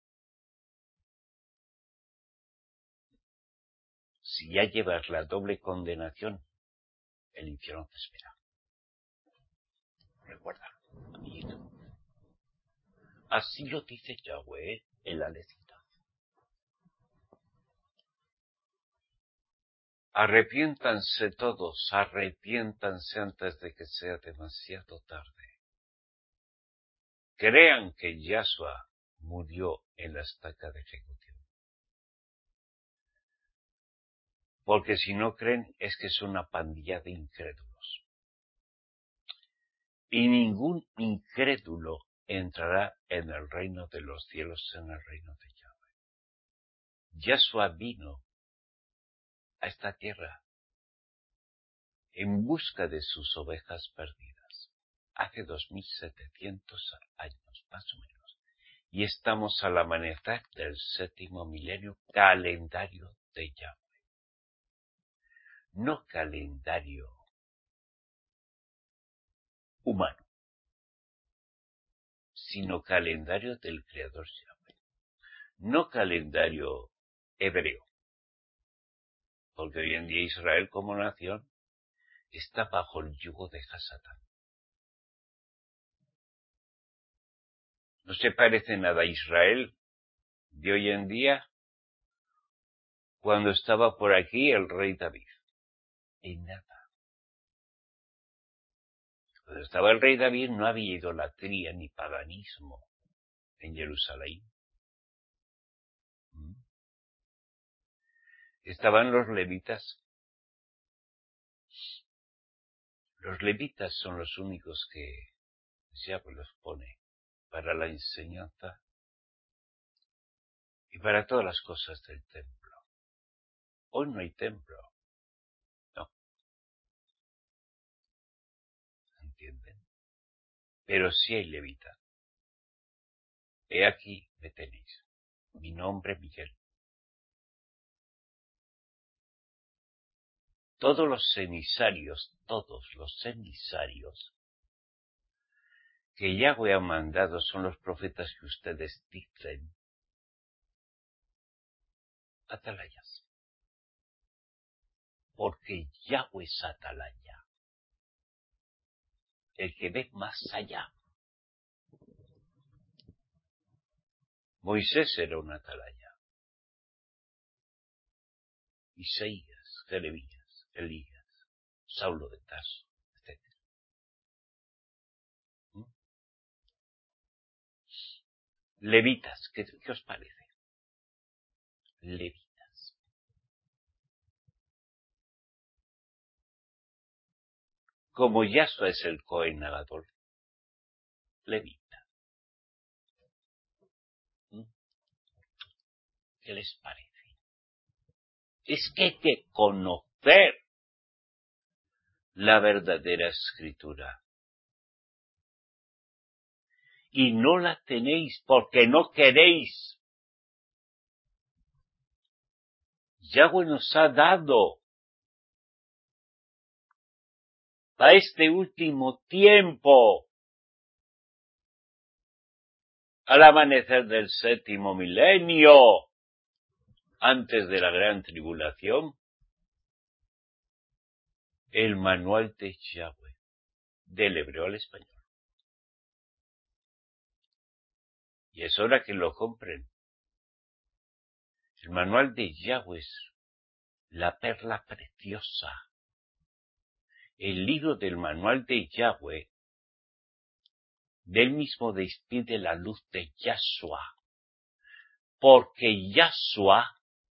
[SPEAKER 1] Si ya llevas la doble condenación, el infierno te espera. Recuérdalo, amiguito. Así lo dice Yahweh en la lecita. Arrepiéntanse todos, arrepiéntanse antes de que sea demasiado tarde. Crean que Yahshua murió en la estaca de ejecución. Porque si no creen es que es una pandilla de incrédulos. Y ningún incrédulo entrará en el reino de los cielos, en el reino de Yahweh. Yahshua vino a esta tierra en busca de sus ovejas perdidas, hace dos mil setecientos años, más o menos, y estamos al amanecer del séptimo milenio, calendario de Yahweh, no calendario humano, sino calendario del Creador Yahweh, no calendario hebreo, porque hoy en día Israel como nación está bajo el yugo de Hasatán. No se parece nada a Israel de hoy en día cuando estaba por aquí el rey David. En nada. Cuando estaba el rey David no había idolatría ni paganismo en Jerusalén. ¿Mm? Estaban los levitas. Los levitas son los únicos que Yahweh los pone para la enseñanza y para todas las cosas del templo. Hoy no hay templo. No. ¿Entienden? Pero sí hay levita. He aquí me tenéis. Mi nombre Miguel. Todos los emisarios, todos los emisarios que Yahweh ha mandado son los profetas que ustedes dicen atalayas. Porque Yahweh es atalaya. El que ve más allá. Moisés era un atalaya. Isaías, Jeremías, Elías, Saulo de Tarso, etcétera. ¿Mm? Levitas, ¿qué, ¿qué os parece? Levitas. Como Yahshua es el Cohen Gadol, levita. ¿Mm? ¿Qué les parece? Es que hay que conocer la verdadera escritura. Y no la tenéis porque no queréis. Yahweh nos ha dado para este último tiempo, al amanecer del séptimo milenio, antes de la gran tribulación, el manual de Yahweh, del hebreo al español. Y es hora que lo compren. El manual de Yahweh es la perla preciosa. El libro del manual de Yahweh, del mismo despide la luz de Yahshua, porque Yahshua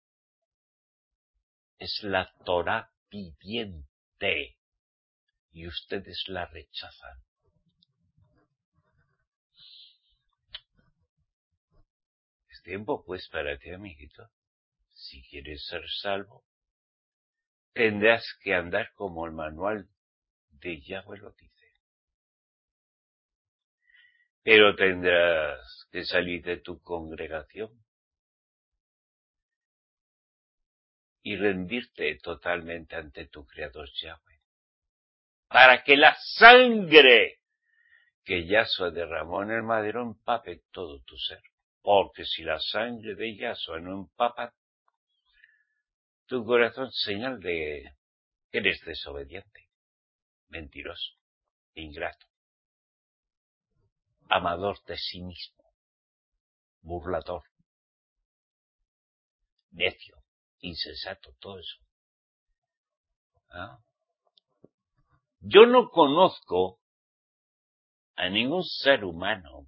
[SPEAKER 1] es la Torá viviente y ustedes la rechazan. Es tiempo pues para ti, amiguito. Si quieres ser salvo, tendrás que andar como el manual de Yahweh lo dice. Pero tendrás que salir de tu congregación y rendirte totalmente ante tu Creador Yahweh, para que la sangre que Yahshua derramó en el madero empape todo tu ser. Porque si la sangre de Yahshua no empapa tu corazón, señal de que eres desobediente, mentiroso, ingrato, amador de sí mismo, burlador, necio, insensato, todo eso. ¿Ah? Yo no conozco a ningún ser humano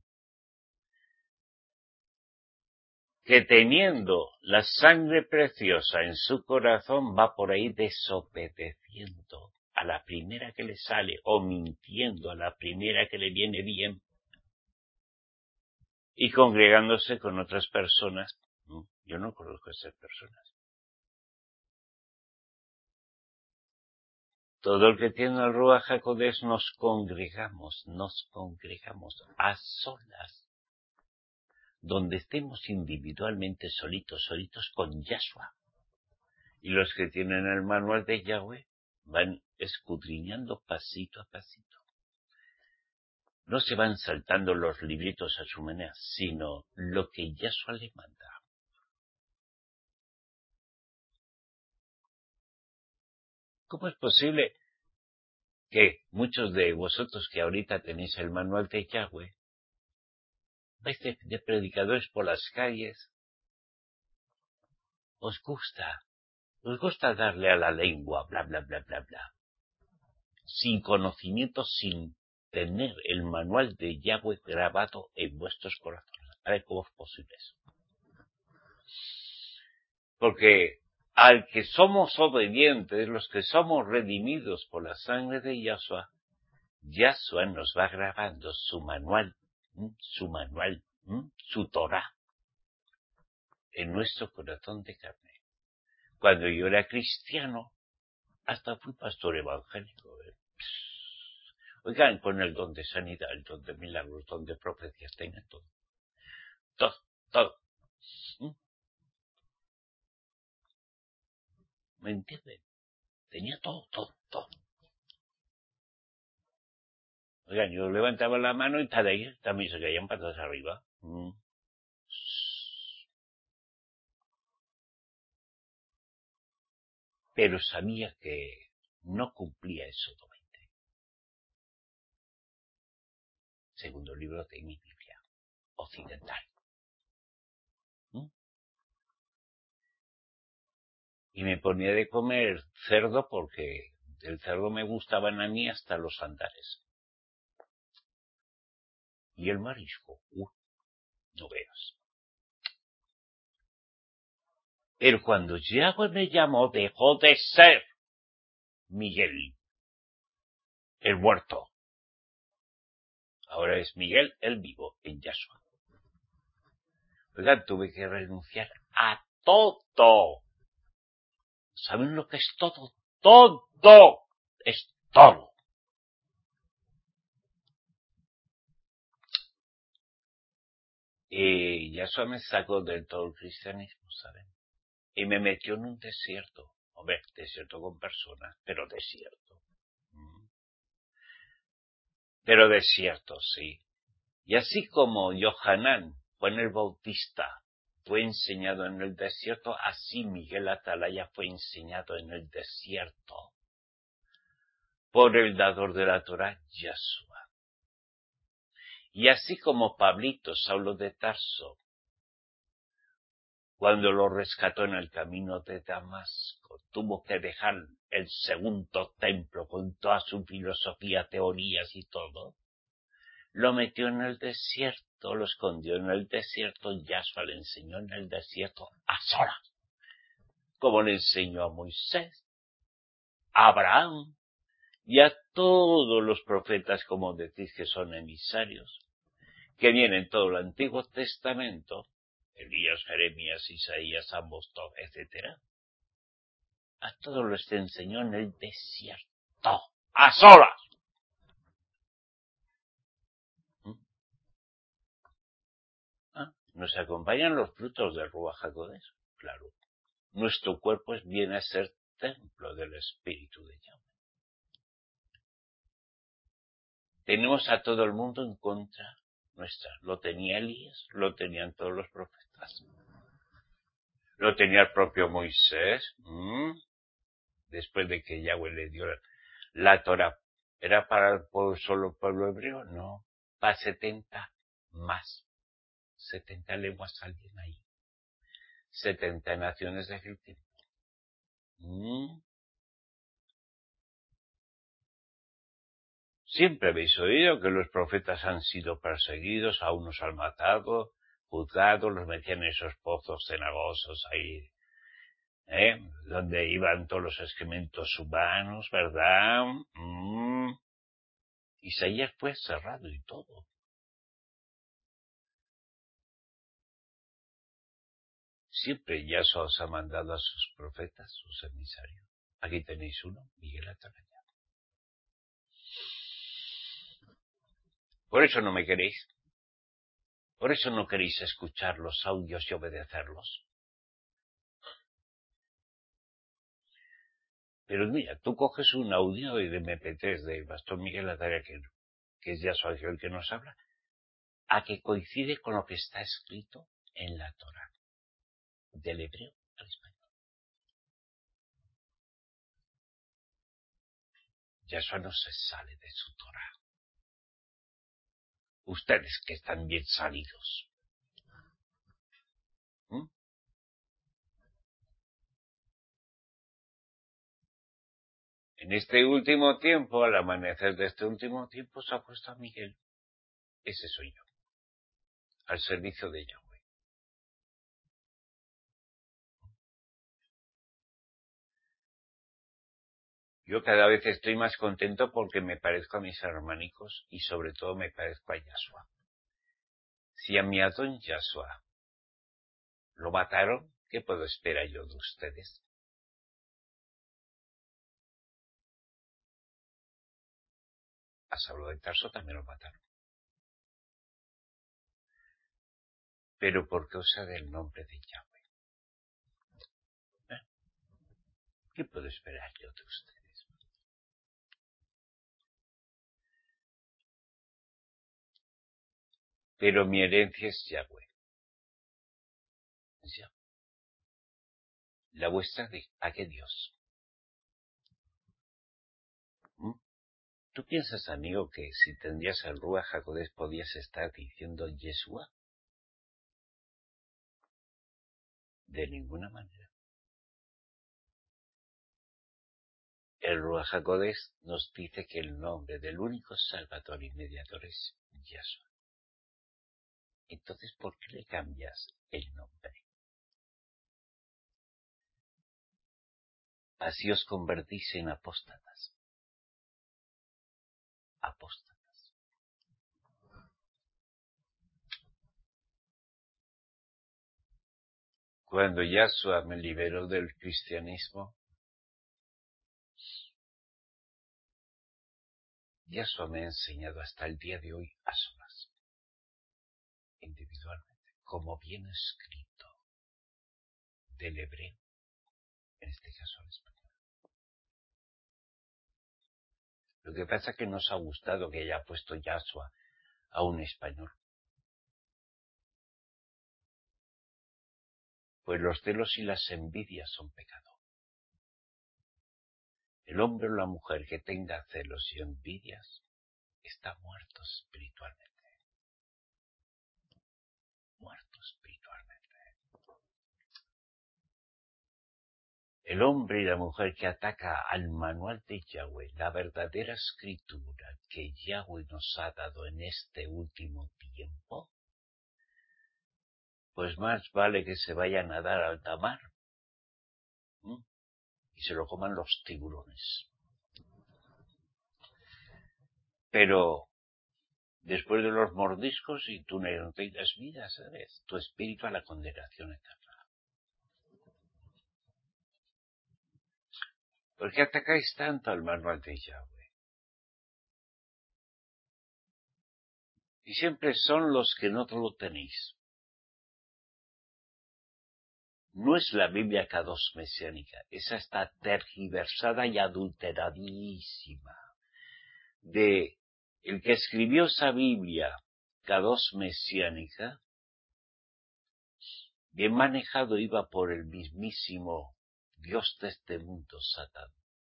[SPEAKER 1] que teniendo la sangre preciosa en su corazón va por ahí desobedeciendo a la primera que le sale o mintiendo a la primera que le viene bien y congregándose con otras personas. Yo no conozco a esas personas. Todo el que tiene el Ruach HaKodesh nos congregamos, nos congregamos a solas, donde estemos individualmente solitos, solitos con Yahshua. Y los que tienen el manual de Yahweh van escudriñando pasito a pasito. No se van saltando los libritos a su manera, sino lo que Yahshua le manda. ¿Cómo es posible que muchos de vosotros que ahorita tenéis el manual de Yahweh, vais de, de predicadores por las calles, os gusta, os gusta darle a la lengua, bla, bla, bla, bla, bla, sin conocimiento, sin tener el manual de Yahweh grabado en vuestros corazones? A ver cómo es posible eso. Porque al que somos obedientes, los que somos redimidos por la sangre de Yahshua, Yahshua nos va grabando su manual, su manual, su Torah, en nuestro corazón de carne. Cuando yo era cristiano, hasta fui pastor evangélico. ¿eh? Oigan, con el don de sanidad, el don de milagros, el don de profecías, tengan todo. Todo, todo. ¿Mm? ¿Me entienden? Tenía todo, todo, todo. Oigan, yo levantaba la mano y tal ahí también se caían patas arriba. ¿Mm? Pero sabía que no cumplía eso totalmente. Segundo libro de mi Biblia occidental. ¿Mm? Y me ponía de comer cerdo porque el cerdo me gustaban a mí hasta los andares. Y el marisco, uh, no veas. Pero cuando Yahweh me llamó, dejó de ser Miguel, el muerto. Ahora es Miguel, el vivo, en Yahshua. Oigan, tuve que renunciar a todo. ¿Saben lo que es todo? Todo es todo. Y Yahshua me sacó del todo el cristianismo, ¿saben? Y me metió en un desierto. Hombre, desierto con personas, pero desierto. pero desiertos, sí. Y así como Yohanan, Juan el Bautista, fue enseñado en el desierto, así Miguel Atalaya fue enseñado en el desierto por el dador de la Torá, Yeshua. Y así como Pablito, Saulo de Tarso, cuando lo rescató en el camino de Damasco, tuvo que dejar el segundo templo con toda su filosofía, teorías y todo. Lo metió en el desierto, lo escondió en el desierto, Yahshua le enseñó en el desierto a solas, como le enseñó a Moisés, a Abraham y a todos los profetas, como decís que son emisarios, que vienen en todo el Antiguo Testamento, Elías, Jeremías, Isaías, Amos, Tob, etcétera. A todos los enseñó en el desierto, a solas. ¿Ah? ¿Nos acompañan los frutos del Ruach HaKodesh? Claro. Nuestro cuerpo viene a ser templo del Espíritu de Yahweh. Tenemos a todo el mundo en contra nuestra. Lo tenía Elías, lo tenían todos los profetas. Lo tenía el propio Moisés. ¿Mm? Después de que Yahweh le dio la, la Torá. ¿Era para el pueblo, solo el pueblo hebreo? No. Para setenta más. setenta lenguas salían ahí. setenta naciones de aquel tiempo. ¿Mm? Siempre habéis oído que los profetas han sido perseguidos, a unos han matado, juzgados, los metían en esos pozos cenagosos ahí, ¿eh? Donde iban todos los excrementos humanos, ¿verdad? Mm. Isaías fue cerrado y todo. Siempre Yahshua os ha mandado a sus profetas, sus emisarios. Aquí tenéis uno, Miguel Atalaya. Por eso no me queréis. Por eso no queréis escuchar los audios y obedecerlos. Pero mira, tú coges un audio de eme pe tres del pastor Miguel Atalaya, que, que es Yahshua el que nos habla, a que coincide con lo que está escrito en la Torá, del hebreo al español. Yahshua no se sale de su Torá. Ustedes que están bien salidos. ¿Mm? En este último tiempo, al amanecer de este último tiempo, se ha puesto a Miguel. Ese soy yo. Al servicio de Yahweh. Yo cada vez estoy más contento porque me parezco a mis hermanicos y sobre todo me parezco a Yahshua. Si a mi Adón Yahshua lo mataron, ¿qué puedo esperar yo de ustedes? A Saulo de Tarso también lo mataron. Pero por causa del nombre de Yahweh. ¿Eh? ¿Qué puedo esperar yo de ustedes? Pero mi herencia es Yahweh. Es Yahweh. La vuestra, de ¿a qué Dios? ¿Mm? ¿Tú piensas, amigo, que si tendrías el Ruach HaKodesh podías estar diciendo Yeshua? De ninguna manera. El Ruach HaKodesh nos dice que el nombre del único Salvador y Mediador es Yahshua. Entonces, ¿por qué le cambias el nombre? Así os convertís en apóstatas. Apóstatas. Cuando Yahshua me liberó del cristianismo, Yahshua me ha enseñado hasta el día de hoy a solas, individualmente, como viene escrito del hebreo, en este caso al español. Lo que pasa es que nos ha gustado que haya puesto Yahshua a un español. Pues los celos y las envidias son pecado. El hombre o la mujer que tenga celos y envidias está muerto espiritualmente. Muerto espiritualmente. El hombre y la mujer que ataca al manual de Yahweh, la verdadera escritura que Yahweh nos ha dado en este último tiempo, pues más vale que se vayan a dar a alta mar, ¿m? Y se lo coman los tiburones. Pero después de los mordiscos, y tú no tengas vida, ¿sabes? Tu espíritu a la condenación eterna. ¿Por qué atacáis tanto al manual de Yahweh? Y siempre son los que no lo tenéis. No es la Biblia K dos mesiánica, esa está tergiversada y adulteradísima. De el que escribió esa Biblia K dos mesiánica, bien manejado iba por el mismísimo Dios de este mundo, Satán.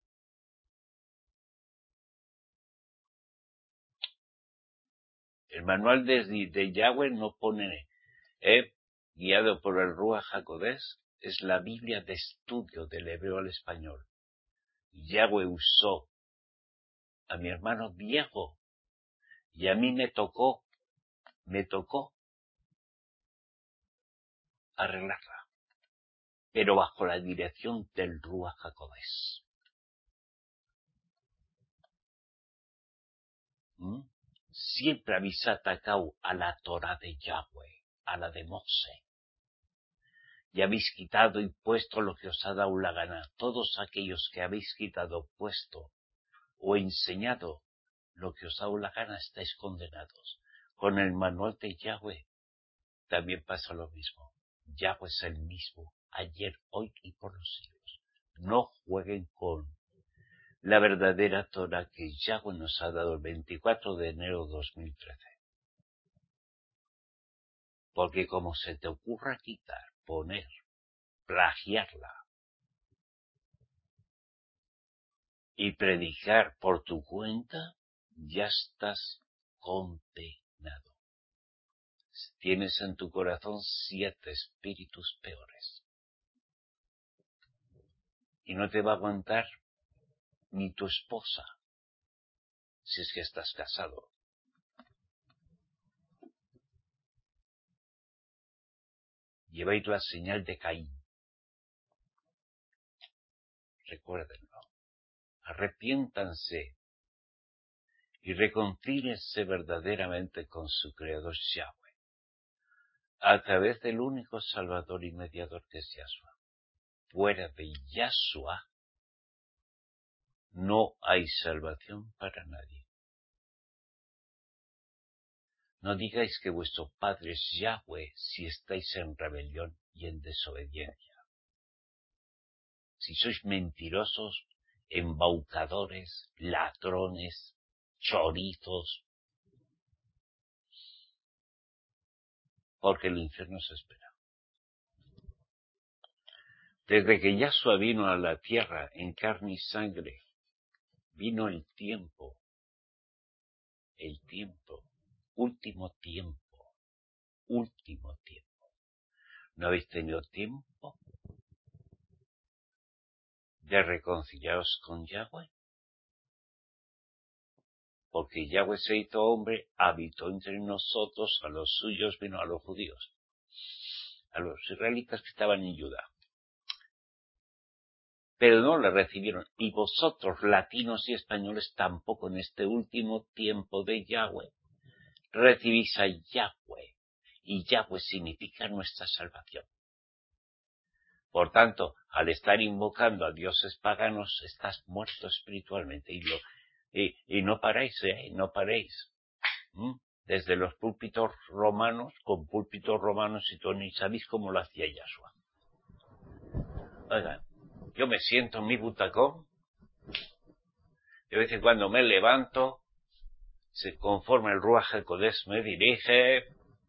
[SPEAKER 1] El manual de, de Yahweh no pone, eh, guiado por el Ruach HaKodesh, es la Biblia de estudio del hebreo al español. Yahweh usó a mi hermano viejo y a mí me tocó, me tocó arreglarla, pero bajo la dirección del Ruach HaKodesh. ¿Mm? Siempre habéis atacado a la Torah de Yahweh, a la de Moshe, y habéis quitado y puesto lo que os ha dado la gana. Todos aquellos que habéis quitado, puesto o enseñado lo que os ha dado la gana, estáis condenados. Con el manual de Yahweh también pasa lo mismo. Yahweh es el mismo, ayer, hoy y por los siglos. No jueguen con la verdadera Torah que Yahweh nos ha dado el veinticuatro de enero de dos mil trece. Porque como se te ocurra quitar, poner, plagiarla y predicar por tu cuenta, ya estás condenado. Tienes en tu corazón siete espíritus peores. Y no te va a aguantar ni tu esposa, si es que estás casado. Lleváis la señal de Caín. Recuérdenlo. Arrepiéntanse y reconcíliense verdaderamente con su Creador Yahweh, a través del único Salvador y Mediador que es Yahshua. Fuera de Yahshua no hay salvación para nadie. No digáis que vuestro Padre es Yahweh si estáis en rebelión y en desobediencia. Si sois mentirosos, embaucadores, ladrones, chorizos, porque el infierno se espera. Desde que Yahshua vino a la tierra en carne y sangre, vino el tiempo, el tiempo, último tiempo, último tiempo. ¿No habéis tenido tiempo de reconciliaros con Yahweh? Porque Yahweh se hizo hombre, habitó entre nosotros, a los suyos vino, a los judíos, a los israelitas que estaban en Judá. Pero no le recibieron. Y vosotros, latinos y españoles, tampoco en este último tiempo de Yahweh, recibís a Yahweh. Y Yahweh significa nuestra salvación. Por tanto, al estar invocando a dioses paganos, estás muerto espiritualmente. Y, lo, y, y no paráis, ¿eh? No paréis. ¿Mm? Desde los púlpitos romanos, con púlpitos romanos, y tú ni sabéis cómo lo hacía Yahshua. Oigan, yo me siento en mi butacón, De vez en cuando me levanto, se conforme el Ruach HaKodesh me dirige,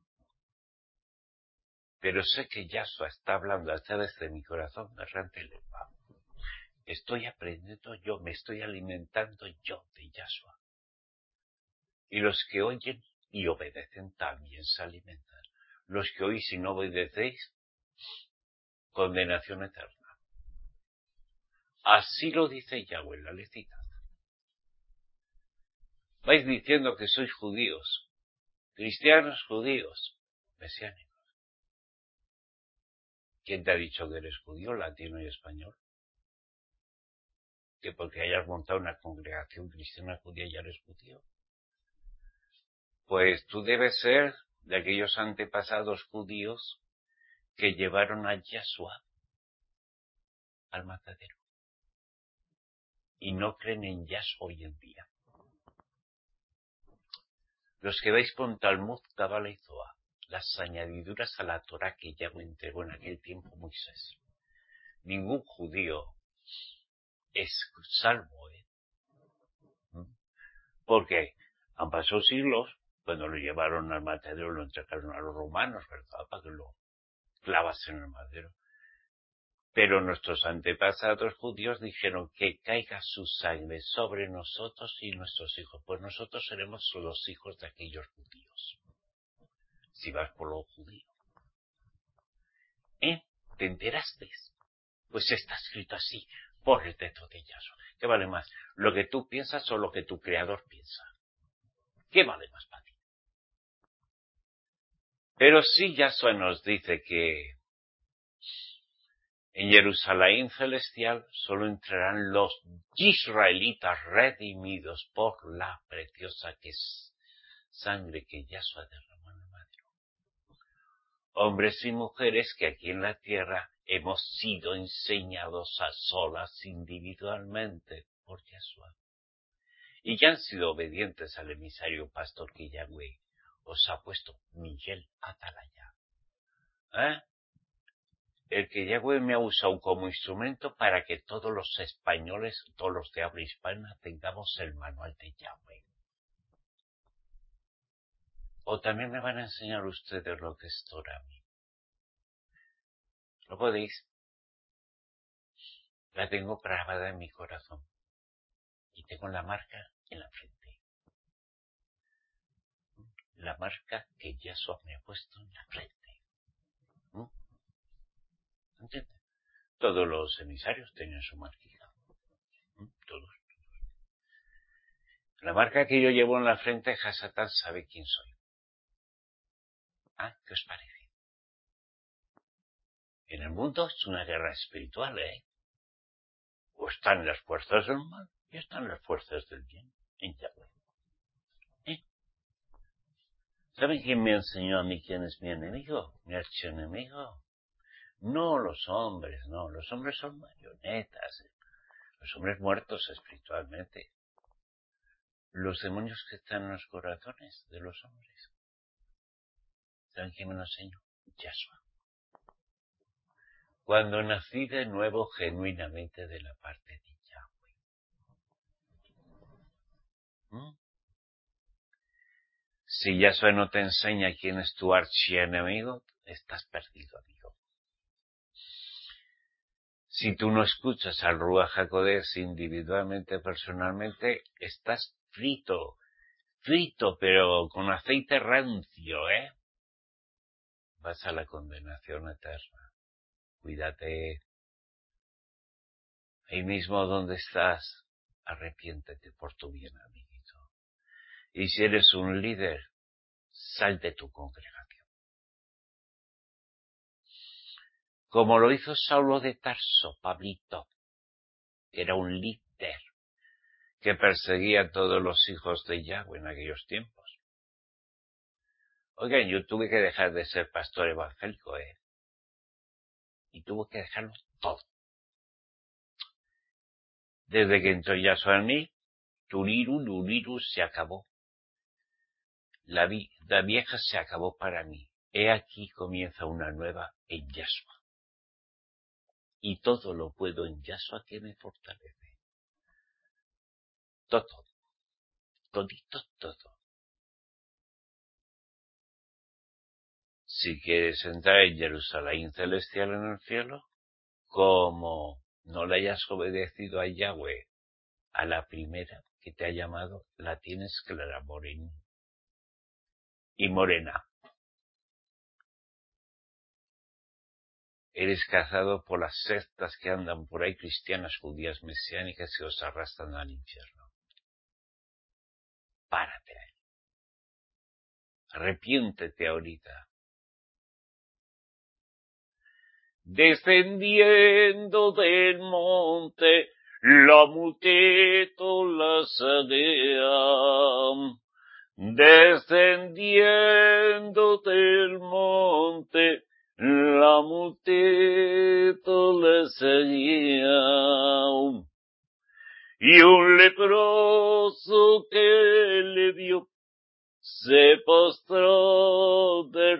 [SPEAKER 1] pero sé que Yahshua está hablando a través de mi corazón errante y elevado. Estoy aprendiendo yo, me estoy alimentando yo de Yahshua. Y los que oyen y obedecen también se alimentan. Los que oís y no obedecéis, condenación eterna. Así lo dice Yahweh en la lecita. Vais diciendo que sois judíos, cristianos judíos, mesiánicos. ¿Quién te ha dicho que eres judío, latino y español? Que porque hayas montado una congregación cristiana judía ya eres judío. Pues tú debes ser de aquellos antepasados judíos que llevaron a Yahshua al matadero y no creen en Yahshua hoy en día. Los que vais con Talmud, Cábala y Zohar, las añadiduras a la Torá que Yahweh entregó en aquel tiempo Moisés. Ningún judío es salvo, ¿eh? Porque han pasado siglos, cuando lo llevaron al matadero lo entregaron a los romanos, ¿verdad? Para que lo clavasen en el madero. Pero nuestros antepasados judíos dijeron que caiga su sangre sobre nosotros y nuestros hijos. Pues nosotros seremos los hijos de aquellos judíos. Si vas por lo judío. ¿Eh? ¿Te enteraste? Pues está escrito así, por el texto de Yahshua. ¿Qué vale más? ¿Lo que tú piensas o lo que tu creador piensa? ¿Qué vale más para ti? Pero sí Yahshua nos dice que en Jerusalén celestial solo entrarán los israelitas redimidos por la preciosa que es sangre que Yahshua derramó en el madero. Hombres y mujeres que aquí en la tierra hemos sido enseñados a solas individualmente por Yahshua. Y ya han sido obedientes al emisario pastor que Yahweh os ha puesto, Miguel Atalaya. ¿Eh? El que Yahweh me ha usado como instrumento para que todos los españoles, todos los de habla hispana, tengamos el manual de Yahweh. O también me van a enseñar ustedes lo que es Torah a mí. ¿Lo podéis? La tengo grabada en mi corazón. Y tengo la marca en la frente. La marca que Yahshua me ha puesto en la frente. ¿Mm? ¿Entiendes? Todos los emisarios tienen su marquita. ¿Mm? Todos. La marca que yo llevo en la frente, Hasatán sabe quién soy. ¿Ah? ¿Qué os parece? En el mundo es una guerra espiritual, ¿eh? O están las fuerzas del mal y están las fuerzas del bien en Yahweh. ¿Eh? ¿Saben quién me enseñó a mí quién es mi enemigo? Mi archienemigo. No los hombres, no. Los hombres son marionetas. ¿eh? Los hombres muertos espiritualmente. Los demonios que están en los corazones de los hombres. ¿Saben quién me lo enseñó? Yahshua. Cuando nací de nuevo genuinamente de la parte de Yahweh. ¿Mm? Si Yahshua no te enseña quién es tu archienemigo, estás perdido, amigo. Si tú no escuchas al Ruach HaKodesh individualmente, personalmente, estás frito, frito, pero con aceite rancio, ¿eh? Vas a la condenación eterna. Cuídate. Ahí mismo donde estás, arrepiéntete por tu bien, amiguito. Y si eres un líder, sal de tu congregación. Como lo hizo Saulo de Tarso, Pablito, que era un líder que perseguía a todos los hijos de Yahweh en aquellos tiempos. Oigan, yo tuve que dejar de ser pastor evangélico, ¿eh? Y tuve que dejarlo todo. Desde que entró Yahshua en mí, turiru, luriru, se acabó. La vida vieja se acabó para mí. He aquí comienza una nueva en Yahshua. Y todo lo puedo en Yahshua que me fortalece. todo, todito, todo. Si quieres entrar en Jerusalén celestial en el cielo, como no le hayas obedecido a Yahweh, a la primera que te ha llamado, la tienes clara, morena y morena. Eres cazado por las sectas que andan por ahí, cristianas, judías, mesiánicas, que os arrastran al infierno. Párate ahí. Arrepiéntete ahorita. Descendiendo del monte, la multitud la seguía. Descendiendo del monte, la multitud le seguía. Y un leproso que le vio se postró de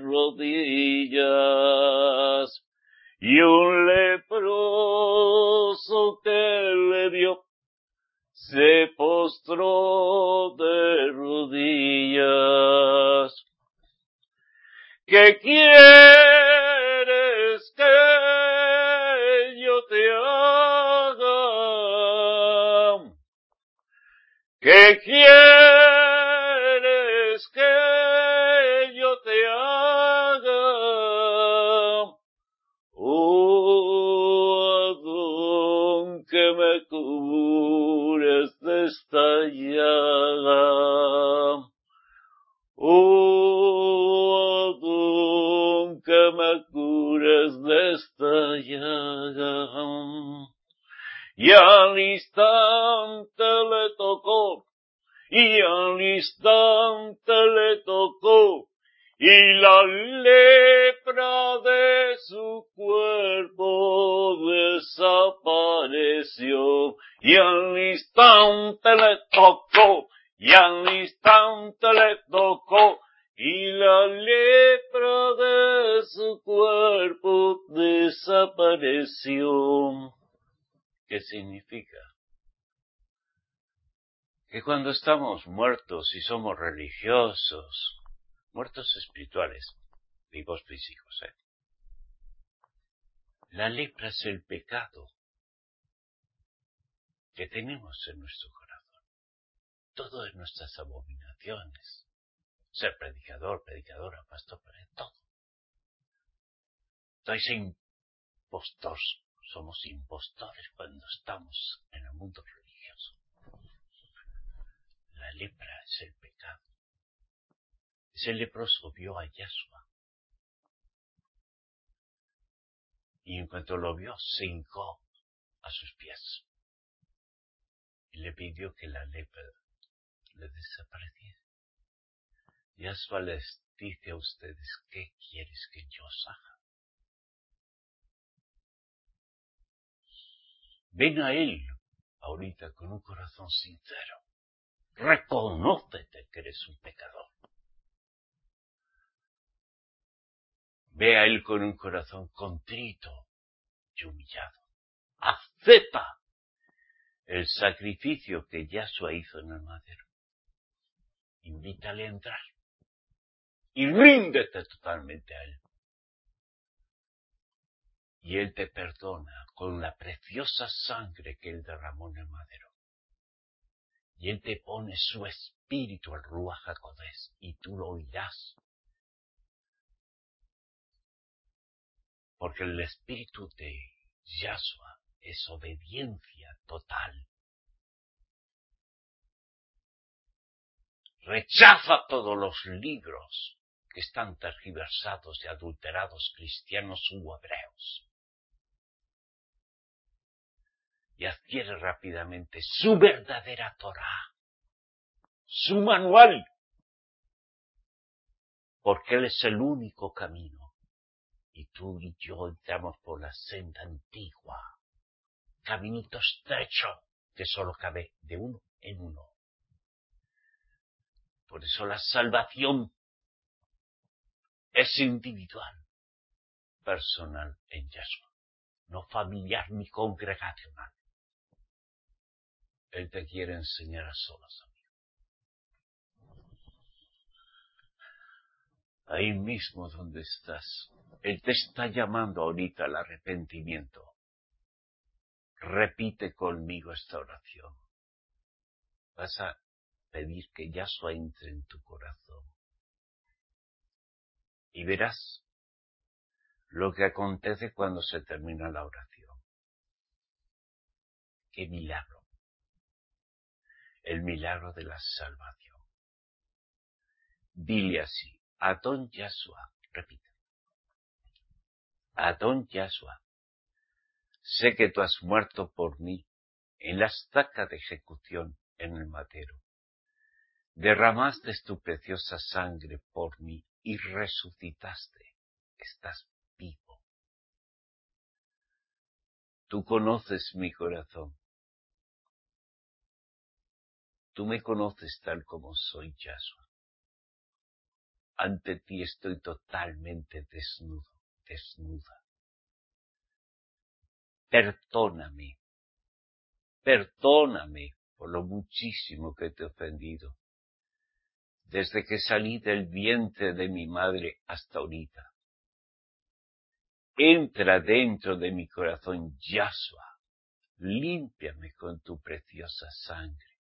[SPEAKER 1] rodillas. Y un leproso que le vio se postró de rodillas. ¿Qué quieres que yo te haga? ¿Qué quieres que yo te haga? Oh, Adón, que me cures de esta llaga. Oh, Adón, que me cures de esta llaga. Y al instante le tocó, y al instante le tocó, y la lepra de su cuerpo desapareció. Y al instante le tocó, y al instante le tocó, y la lepra de su cuerpo desapareció. ¿Qué significa? Que cuando estamos muertos y somos religiosos, muertos espirituales, vivos físicos, ¿eh? La lepra es el pecado que tenemos en nuestro corazón. Todo es nuestras abominaciones. Ser predicador, predicadora, pastor, todo. Sois impostores. Somos impostores cuando estamos en el mundo religioso. La lepra es el pecado. Ese leproso vio a Yahshua. Y en cuanto lo vio, se hincó a sus pies. Y le pidió que la lepra le desapareciera. Yahshua les dice a ustedes, ¿qué quieres que yo os haga? Ven a Él ahorita con un corazón sincero. Reconócete que eres un pecador. Ve a Él con un corazón contrito y humillado. Acepta el sacrificio que Yahshua hizo en el madero. Invítale a entrar. Y ríndete totalmente a Él. Y Él te perdona con la preciosa sangre que Él derramó en el madero. Y Él te pone su espíritu, el Ruach HaKodesh, y tú lo oirás. Porque el espíritu de Yahshua es obediencia total. Rechaza todos los libros que están tergiversados y adulterados, cristianos u hebreos. Y adquiere rápidamente su verdadera Torah, su manual, porque Él es el único camino. Y tú y yo entramos por la senda antigua, caminito estrecho, que solo cabe de uno en uno. Por eso la salvación es individual, personal en Yahshua, no familiar ni congregacional. Él te quiere enseñar a solas, amigo. Ahí mismo donde estás, Él te está llamando ahorita al arrepentimiento. Repite conmigo esta oración. Vas a pedir que Yahshua entre en tu corazón. Y verás lo que acontece cuando se termina la oración. ¡Qué milagro! El milagro de la salvación. Dile así, Adón Yahshua, repite. Adón Yahshua, sé que tú has muerto por mí en la estaca de ejecución en el madero. Derramaste tu preciosa sangre por mí y resucitaste. Estás vivo. Tú conoces mi corazón. Tú me conoces tal como soy, Yahshua. Ante ti estoy totalmente desnudo, desnuda. Perdóname, perdóname por lo muchísimo que te he ofendido, desde que salí del vientre de mi madre hasta ahorita. Entra dentro de mi corazón, Yahshua, límpiame con tu preciosa sangre,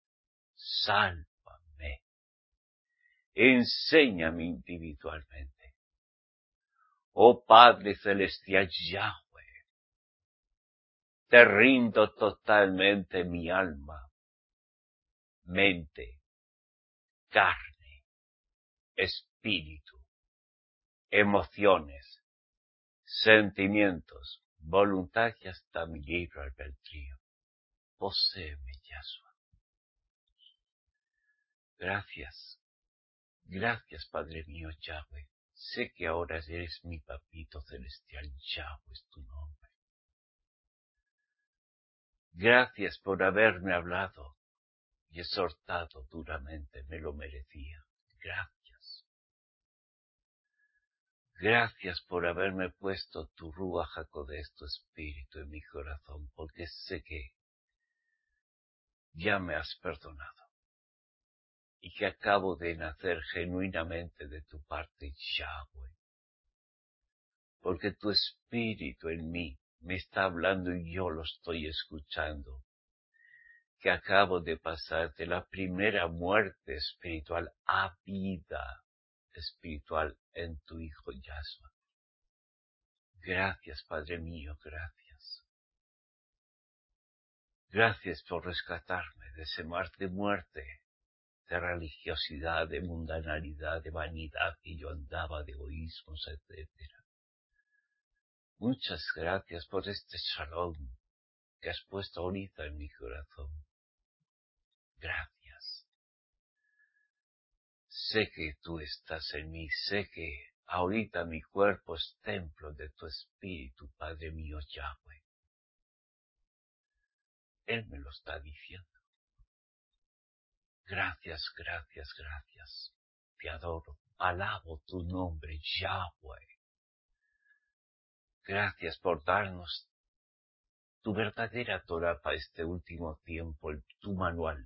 [SPEAKER 1] sálvame, enséñame individualmente. Oh Padre Celestial Yahweh, te rindo totalmente mi alma, mente, carne, espíritu, emociones, sentimientos, voluntad y hasta mi libre albedrío. Poséeme, Yahshua. Gracias, gracias Padre mío Yahweh. Sé que ahora eres mi papito celestial, Yahweh es tu nombre. Gracias por haberme hablado y exhortado duramente, me lo merecía. Gracias. Gracias por haberme puesto tu Ruach HaKodesh, tu espíritu en mi corazón, porque sé que ya me has perdonado y que acabo de nacer genuinamente de tu parte, Yahweh. Porque tu espíritu en mí me está hablando y yo lo estoy escuchando. Que acabo de pasar de la primera muerte espiritual a vida espiritual en tu Hijo Yahshua. Gracias, Padre mío, gracias. Gracias por rescatarme de ese mar de muerte, de religiosidad, de mundanalidad, de vanidad que yo andaba, de egoísmos, etcétera. Muchas gracias por este shalom que has puesto ahorita en mi corazón. Gracias. Sé que tú estás en mí, sé que ahorita mi cuerpo es templo de tu espíritu, Padre mío Yahweh. Él me lo está diciendo. Gracias, gracias, gracias. Te adoro, alabo tu nombre, Yahweh. Gracias por darnos tu verdadera Torah para este último tiempo, el, tu manual.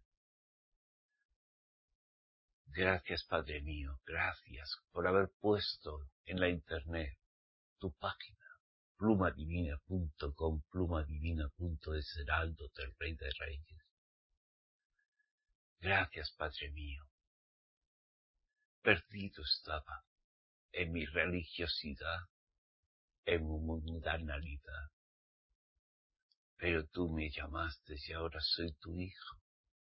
[SPEAKER 1] Gracias, Padre mío, gracias por haber puesto en la internet tu página, pluma divina punto com, pluma divina punto es, heraldo del Rey de Reyes. Gracias, Padre mío. Perdido estaba en mi religiosidad, en mi mundanalidad. Pero tú me llamaste y ahora soy tu hijo.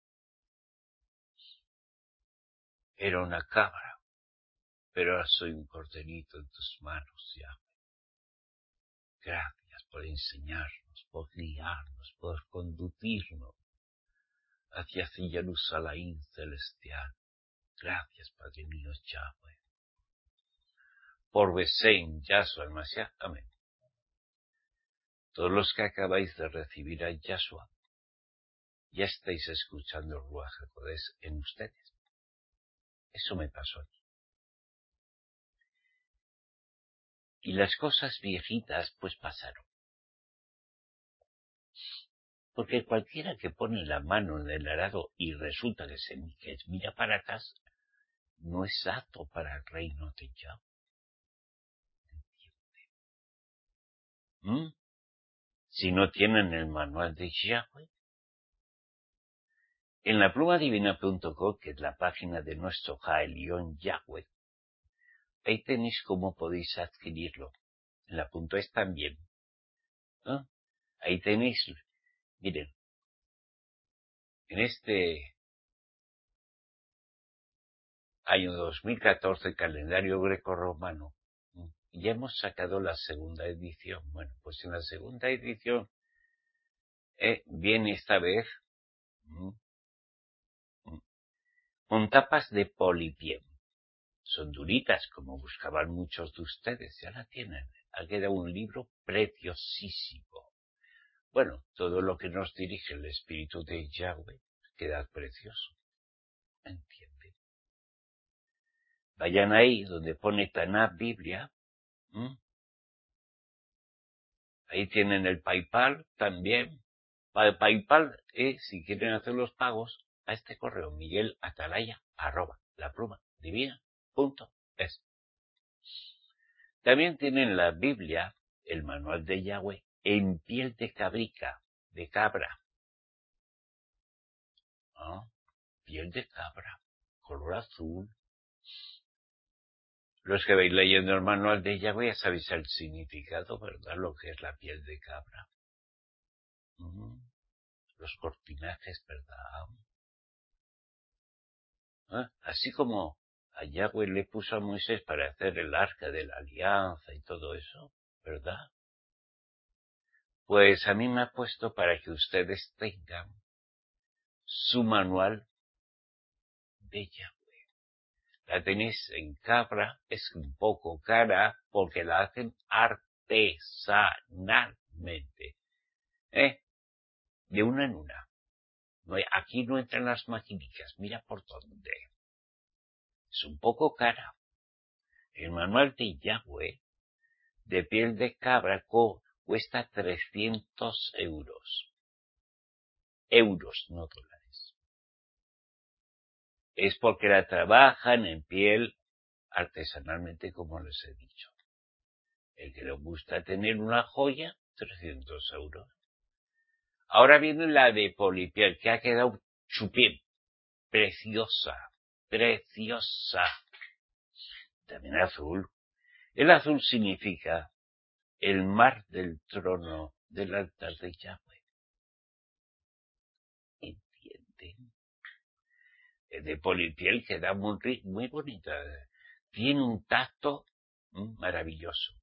[SPEAKER 1] Era una cabra, pero ahora soy un corderito en tus manos, Yahweh. Gracias por enseñarnos, por guiarnos, por conducirnos hacia Jerusalén celestial. Gracias, Padre mío, Yahweh. Por Besén, Yahshua, el Mashiach. Amén. Todos los que acabáis de recibir a Yahshua, ya estáis escuchando el Ruach HaKodesh en ustedes. Eso me pasó a mí. Y las cosas viejitas pues pasaron. Porque cualquiera que pone la mano en el arado y resulta que se que mira para atrás, no es apto para el reino de Yahweh. ¿Mm? Si no tienen el manual de Yahweh. En la pluma divina punto com, que es la página de nuestro Jaelión Yahweh, ahí tenéis cómo podéis adquirirlo. En la punto es también. ¿No? Ahí tenéis, miren, en este año dos mil catorce, calendario grecorromano, ya hemos sacado la segunda edición. Bueno, pues en la segunda edición eh, viene esta vez mm, mm, con tapas de polipiel. Son duritas, como buscaban muchos de ustedes, ya la tienen. Ha quedado un libro preciosísimo. Bueno, todo lo que nos dirige el espíritu de Yahweh queda precioso. ¿Entienden? Vayan ahí donde pone Tanakh Biblia. ¿Mm? Ahí tienen el PayPal también. Para PayPal, eh, si quieren hacer los pagos, a este correo, Miguel Atalaya, arroba, la pluma divina, punto es. También tienen la Biblia, el manual de Yahweh, en piel de cabrica, de cabra. ¿Ah? Piel de cabra, color azul. Los que vais leyendo el manual de Yahweh ya sabéis el significado, ¿verdad? Lo que es la piel de cabra. ¿Mm? Los cortinajes, ¿verdad? ¿Eh? Así como a Yahweh le puso a Moisés para hacer el arca de la alianza y todo eso, ¿verdad? Pues a mí me ha puesto para que ustedes tengan su manual de Yahweh. La tenéis en cabra, es un poco cara porque la hacen artesanalmente, ¿eh? De una en una. No hay, aquí no entran las maquinicas, mira por dónde. Es un poco cara. El manual de Yahweh de piel de cabra co cuesta trescientos euros. Euros, no dólares. Es porque la trabajan en piel artesanalmente, como les he dicho. El que le gusta tener una joya, trescientos euros. Ahora viene la de polipiel, que ha quedado chupién. Preciosa, preciosa. También azul. El azul significa el mar del trono del altar de Yahweh. ¿Entienden? El de polipiel queda muy, muy bonita. Tiene un tacto maravilloso.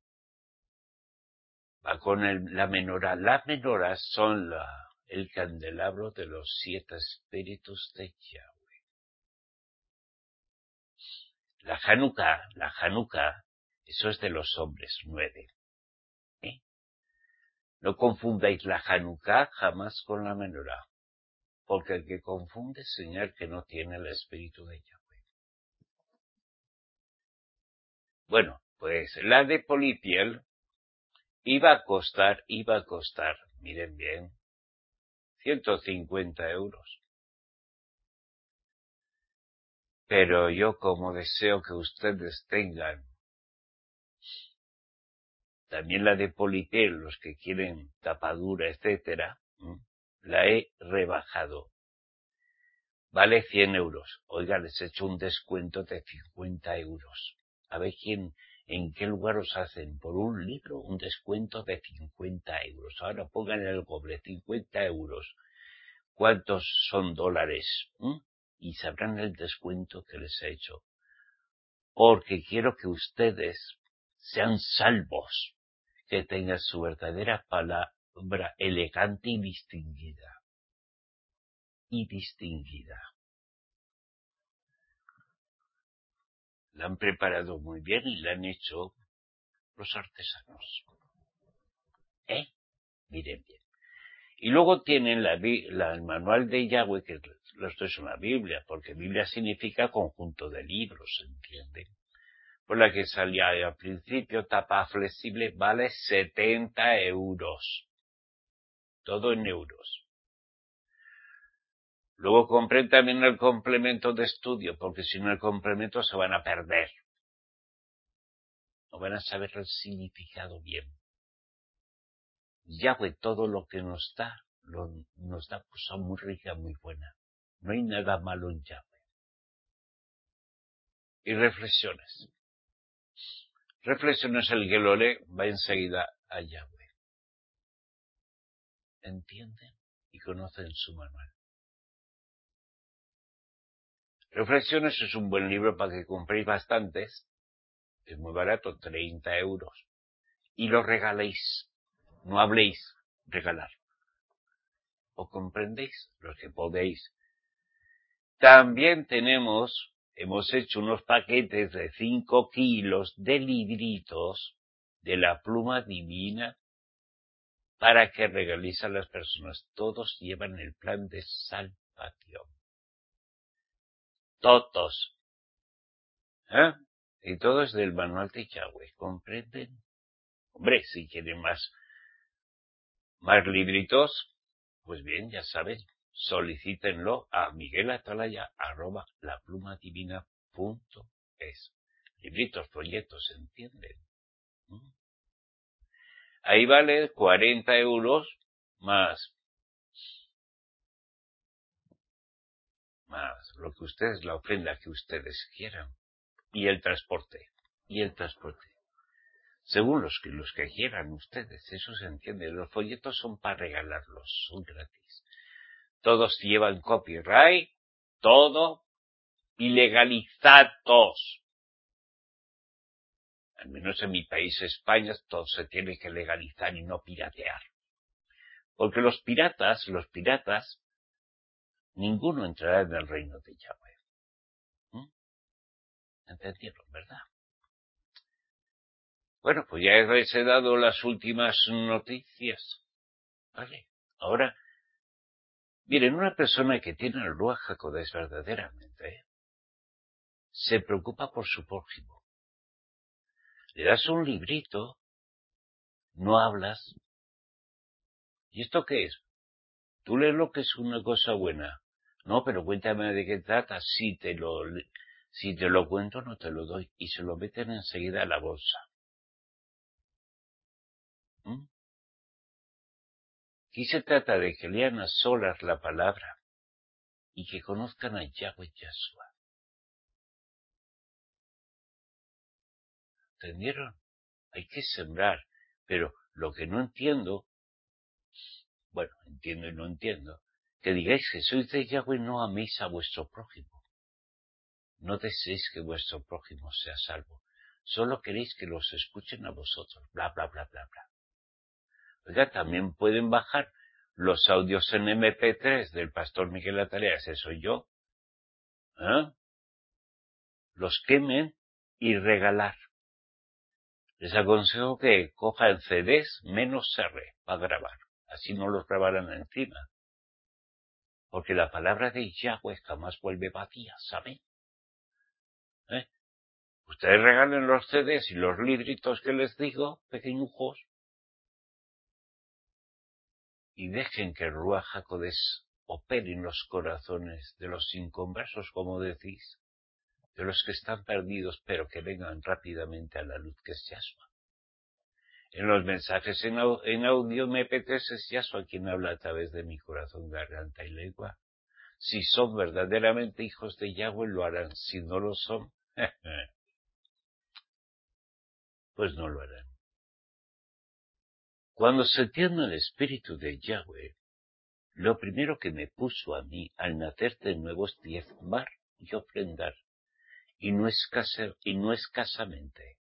[SPEAKER 1] Va con el, la menorá. Las menoras son la, el candelabro de los siete espíritus de Yahweh. La Hanukkah, la Hanukkah, eso es de los hombres, nueve. ¿Eh? No confundáis la Hanukkah jamás con la menorá, porque el que confunde es señal que no tiene el espíritu de Yahweh. Bueno, pues la de polipiel iba a costar, iba a costar, miren bien, ciento cincuenta euros. Pero yo, como deseo que ustedes tengan también la de polipiel, los que quieren tapadura, etcétera, la he rebajado. Vale cien euros. Oiga, les he hecho un descuento de cincuenta euros. A ver quién, en qué lugar os hacen por un libro un descuento de cincuenta euros. Ahora pongan el doble, cincuenta euros. ¿Cuántos son dólares? ¿Mm? Y sabrán el descuento que les he hecho. Porque quiero que ustedes sean salvos, que tengan su verdadera palabra elegante y distinguida. Y distinguida. La han preparado muy bien y la han hecho los artesanos. ¿Eh? Miren bien. Y luego tienen la, la, el manual de Yahweh, que esto es una Biblia, porque Biblia significa conjunto de libros, ¿entienden? Por la que salía al principio, tapa flexible, vale setenta euros. Todo en euros. Luego compren también el complemento de estudio, porque sin el complemento se van a perder. No van a saber el significado bien. Yahweh todo lo que nos da, lo, nos da cosa muy rica, muy buena. No hay nada malo en Yahweh. Y reflexiones. Reflexiones, el que lo lee va enseguida a Yahweh. Entienden y conocen su manual. Reflexiones es un buen libro para que compréis bastantes. Es muy barato, treinta euros. Y lo regaléis. No habléis, regalar. ¿O comprendéis? Los que podéis. También tenemos, hemos hecho unos paquetes de cinco kilos de libritos de la pluma divina para que regaléis a las personas. Todos llevan el plan de salvación. Todos. ¿Eh? Y todos del manual de Yahweh. ¿Comprenden? Hombre, si quieren más, más libritos, pues bien, ya saben, solicítenlo a miguelatalaya arroba laplumadivina punto es. Libritos, folletos, ¿entienden? ¿Mm? Ahí vale cuarenta euros más, más lo que ustedes, la ofrenda que ustedes quieran. Y el transporte, y el transporte. Según los que, los que quieran ustedes, eso se entiende. Los folletos son para regalarlos, son gratis. Todos llevan copyright, todo, y legalizados. Al menos en mi país, España, todo se tiene que legalizar y no piratear. Porque los piratas, los piratas, ninguno entrará en el reino de Yahweh. ¿Mm? ¿Entendieron, verdad? Bueno, pues ya les he dado las últimas noticias. Vale. Ahora, miren, una persona que tiene el Ruach HaKodesh verdaderamente, ¿eh? se preocupa por su prójimo. Le das un librito, no hablas. ¿Y esto qué es? Tú lees lo que es una cosa buena. No, pero cuéntame de qué trata. Si te lo, si te lo cuento, no te lo doy. Y se lo meten enseguida a la bolsa. ¿Mm? Aquí se trata de que lean a solas la palabra y que conozcan a Yahweh Yahshua. ¿Entendieron? Hay que sembrar. Pero lo que no entiendo, bueno, entiendo y no entiendo, que digáis que sois de Yahweh, no améis a vuestro prójimo. No deseéis que vuestro prójimo sea salvo. Solo queréis que los escuchen a vosotros. Bla, bla, bla, bla, bla. Oiga, también pueden bajar los audios en eme pe tres del pastor Miguel Atalaya, ese soy yo. ¿Eh? Los quemen y regalar. Les aconsejo que cojan ce des menos erre para grabar. Así no los grabarán encima. Porque la palabra de Yahweh jamás vuelve vacía, ¿saben? ¿Eh? Ustedes regalen los ce des y los libritos que les digo, pequeñujos, y dejen que el Ruach HaKodesh opere en los corazones de los inconversos, como decís, de los que están perdidos, pero que vengan rápidamente a la luz que es Yahshua. En los mensajes en, au en audio eme pe tres es Yahshua quien habla a través de mi corazón, garganta y lengua. Si son verdaderamente hijos de Yahweh, lo harán. Si no lo son, pues no lo harán. Cuando se tiene el espíritu de Yahweh, lo primero que me puso a mí al nacer de nuevo es diezmar y ofrendar, y no, escasa, y no escasamente.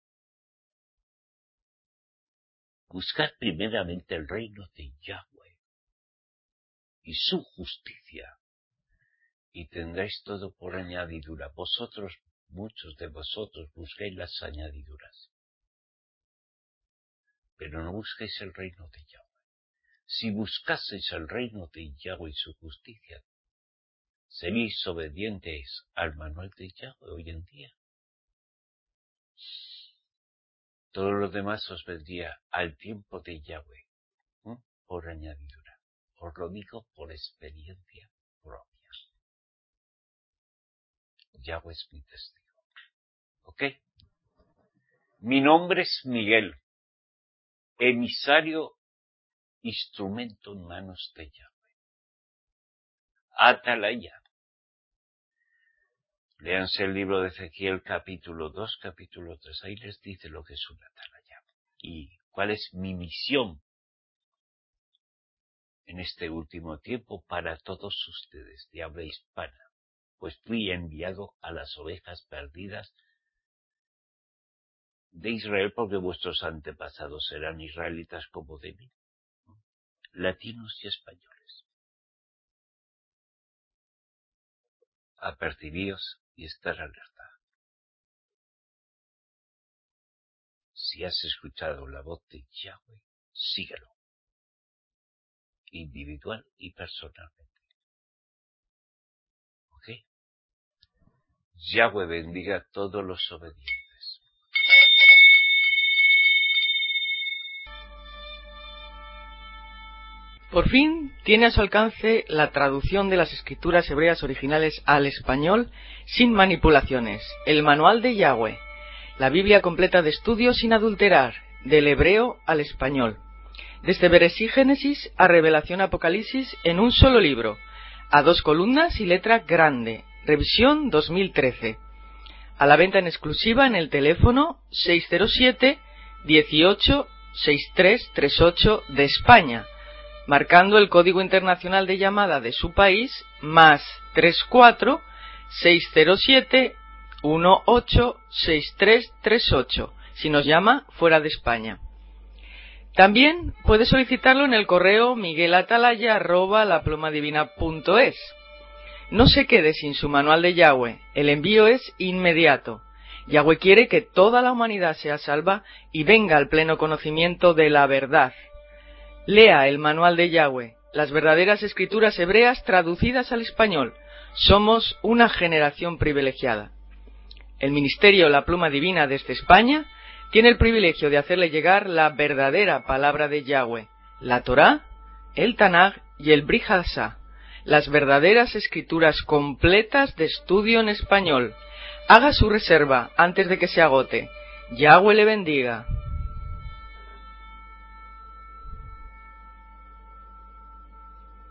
[SPEAKER 1] Buscad primeramente el reino de Yahweh y su justicia, y tendréis todo por añadidura. Vosotros, muchos de vosotros, busquéis las añadiduras, pero no busquéis el reino de Yahweh. Si buscaseis el reino de Yahweh y su justicia, seréis obedientes al manual de Yahweh hoy en día. Todo lo demás os vendría al tiempo de Yahweh, ¿eh? Por añadidura. Os lo digo por experiencia propia. Yahweh es mi testigo. ¿Ok? Mi nombre es Miguel, emisario, instrumento en manos de Yahweh. Atalaya. Léanse el libro de Ezequiel capítulo dos, capítulo tres. Ahí les dice lo que es una atalaya. Y cuál es mi misión en este último tiempo para todos ustedes de habla hispana. Pues fui enviado a las ovejas perdidas de Israel porque vuestros antepasados eran israelitas como de mí, latinos y españoles. Apercibíos y estar alerta. Si has escuchado la voz de Yahweh, síguelo, individual y personalmente. ¿Ok? Yahweh bendiga a todos los obedientes.
[SPEAKER 2] Por fin tiene a su alcance la traducción de las escrituras hebreas originales al español sin manipulaciones, el Manual de Yahweh, la Biblia completa de estudio sin adulterar, del hebreo al español, desde Bereshit Génesis a Revelación Apocalipsis en un solo libro, a dos columnas y letra grande, revisión dos mil trece, a la venta en exclusiva en el teléfono seis cero siete, dieciocho, sesenta y tres treinta y ocho de España, marcando el código internacional de llamada de su país, más treinta y cuatro, seiscientos siete, dieciocho, sesenta y tres treinta y ocho, si nos llama fuera de España. También puede solicitarlo en el correo miguelatalaya arroba laplomadivina punto es. No se quede sin su manual de Yahweh, el envío es inmediato. Yahweh quiere que toda la humanidad sea salva y venga al pleno conocimiento de la verdad. Lea el manual de Yahweh, las verdaderas escrituras hebreas traducidas al español. Somos una generación privilegiada. El Ministerio La Pluma Divina desde España tiene el privilegio de hacerle llegar la verdadera palabra de Yahweh, la Torá, el Tanaj y el Brit Hadashah, las verdaderas escrituras completas de estudio en español. Haga su reserva antes de que se agote. Yahweh le bendiga.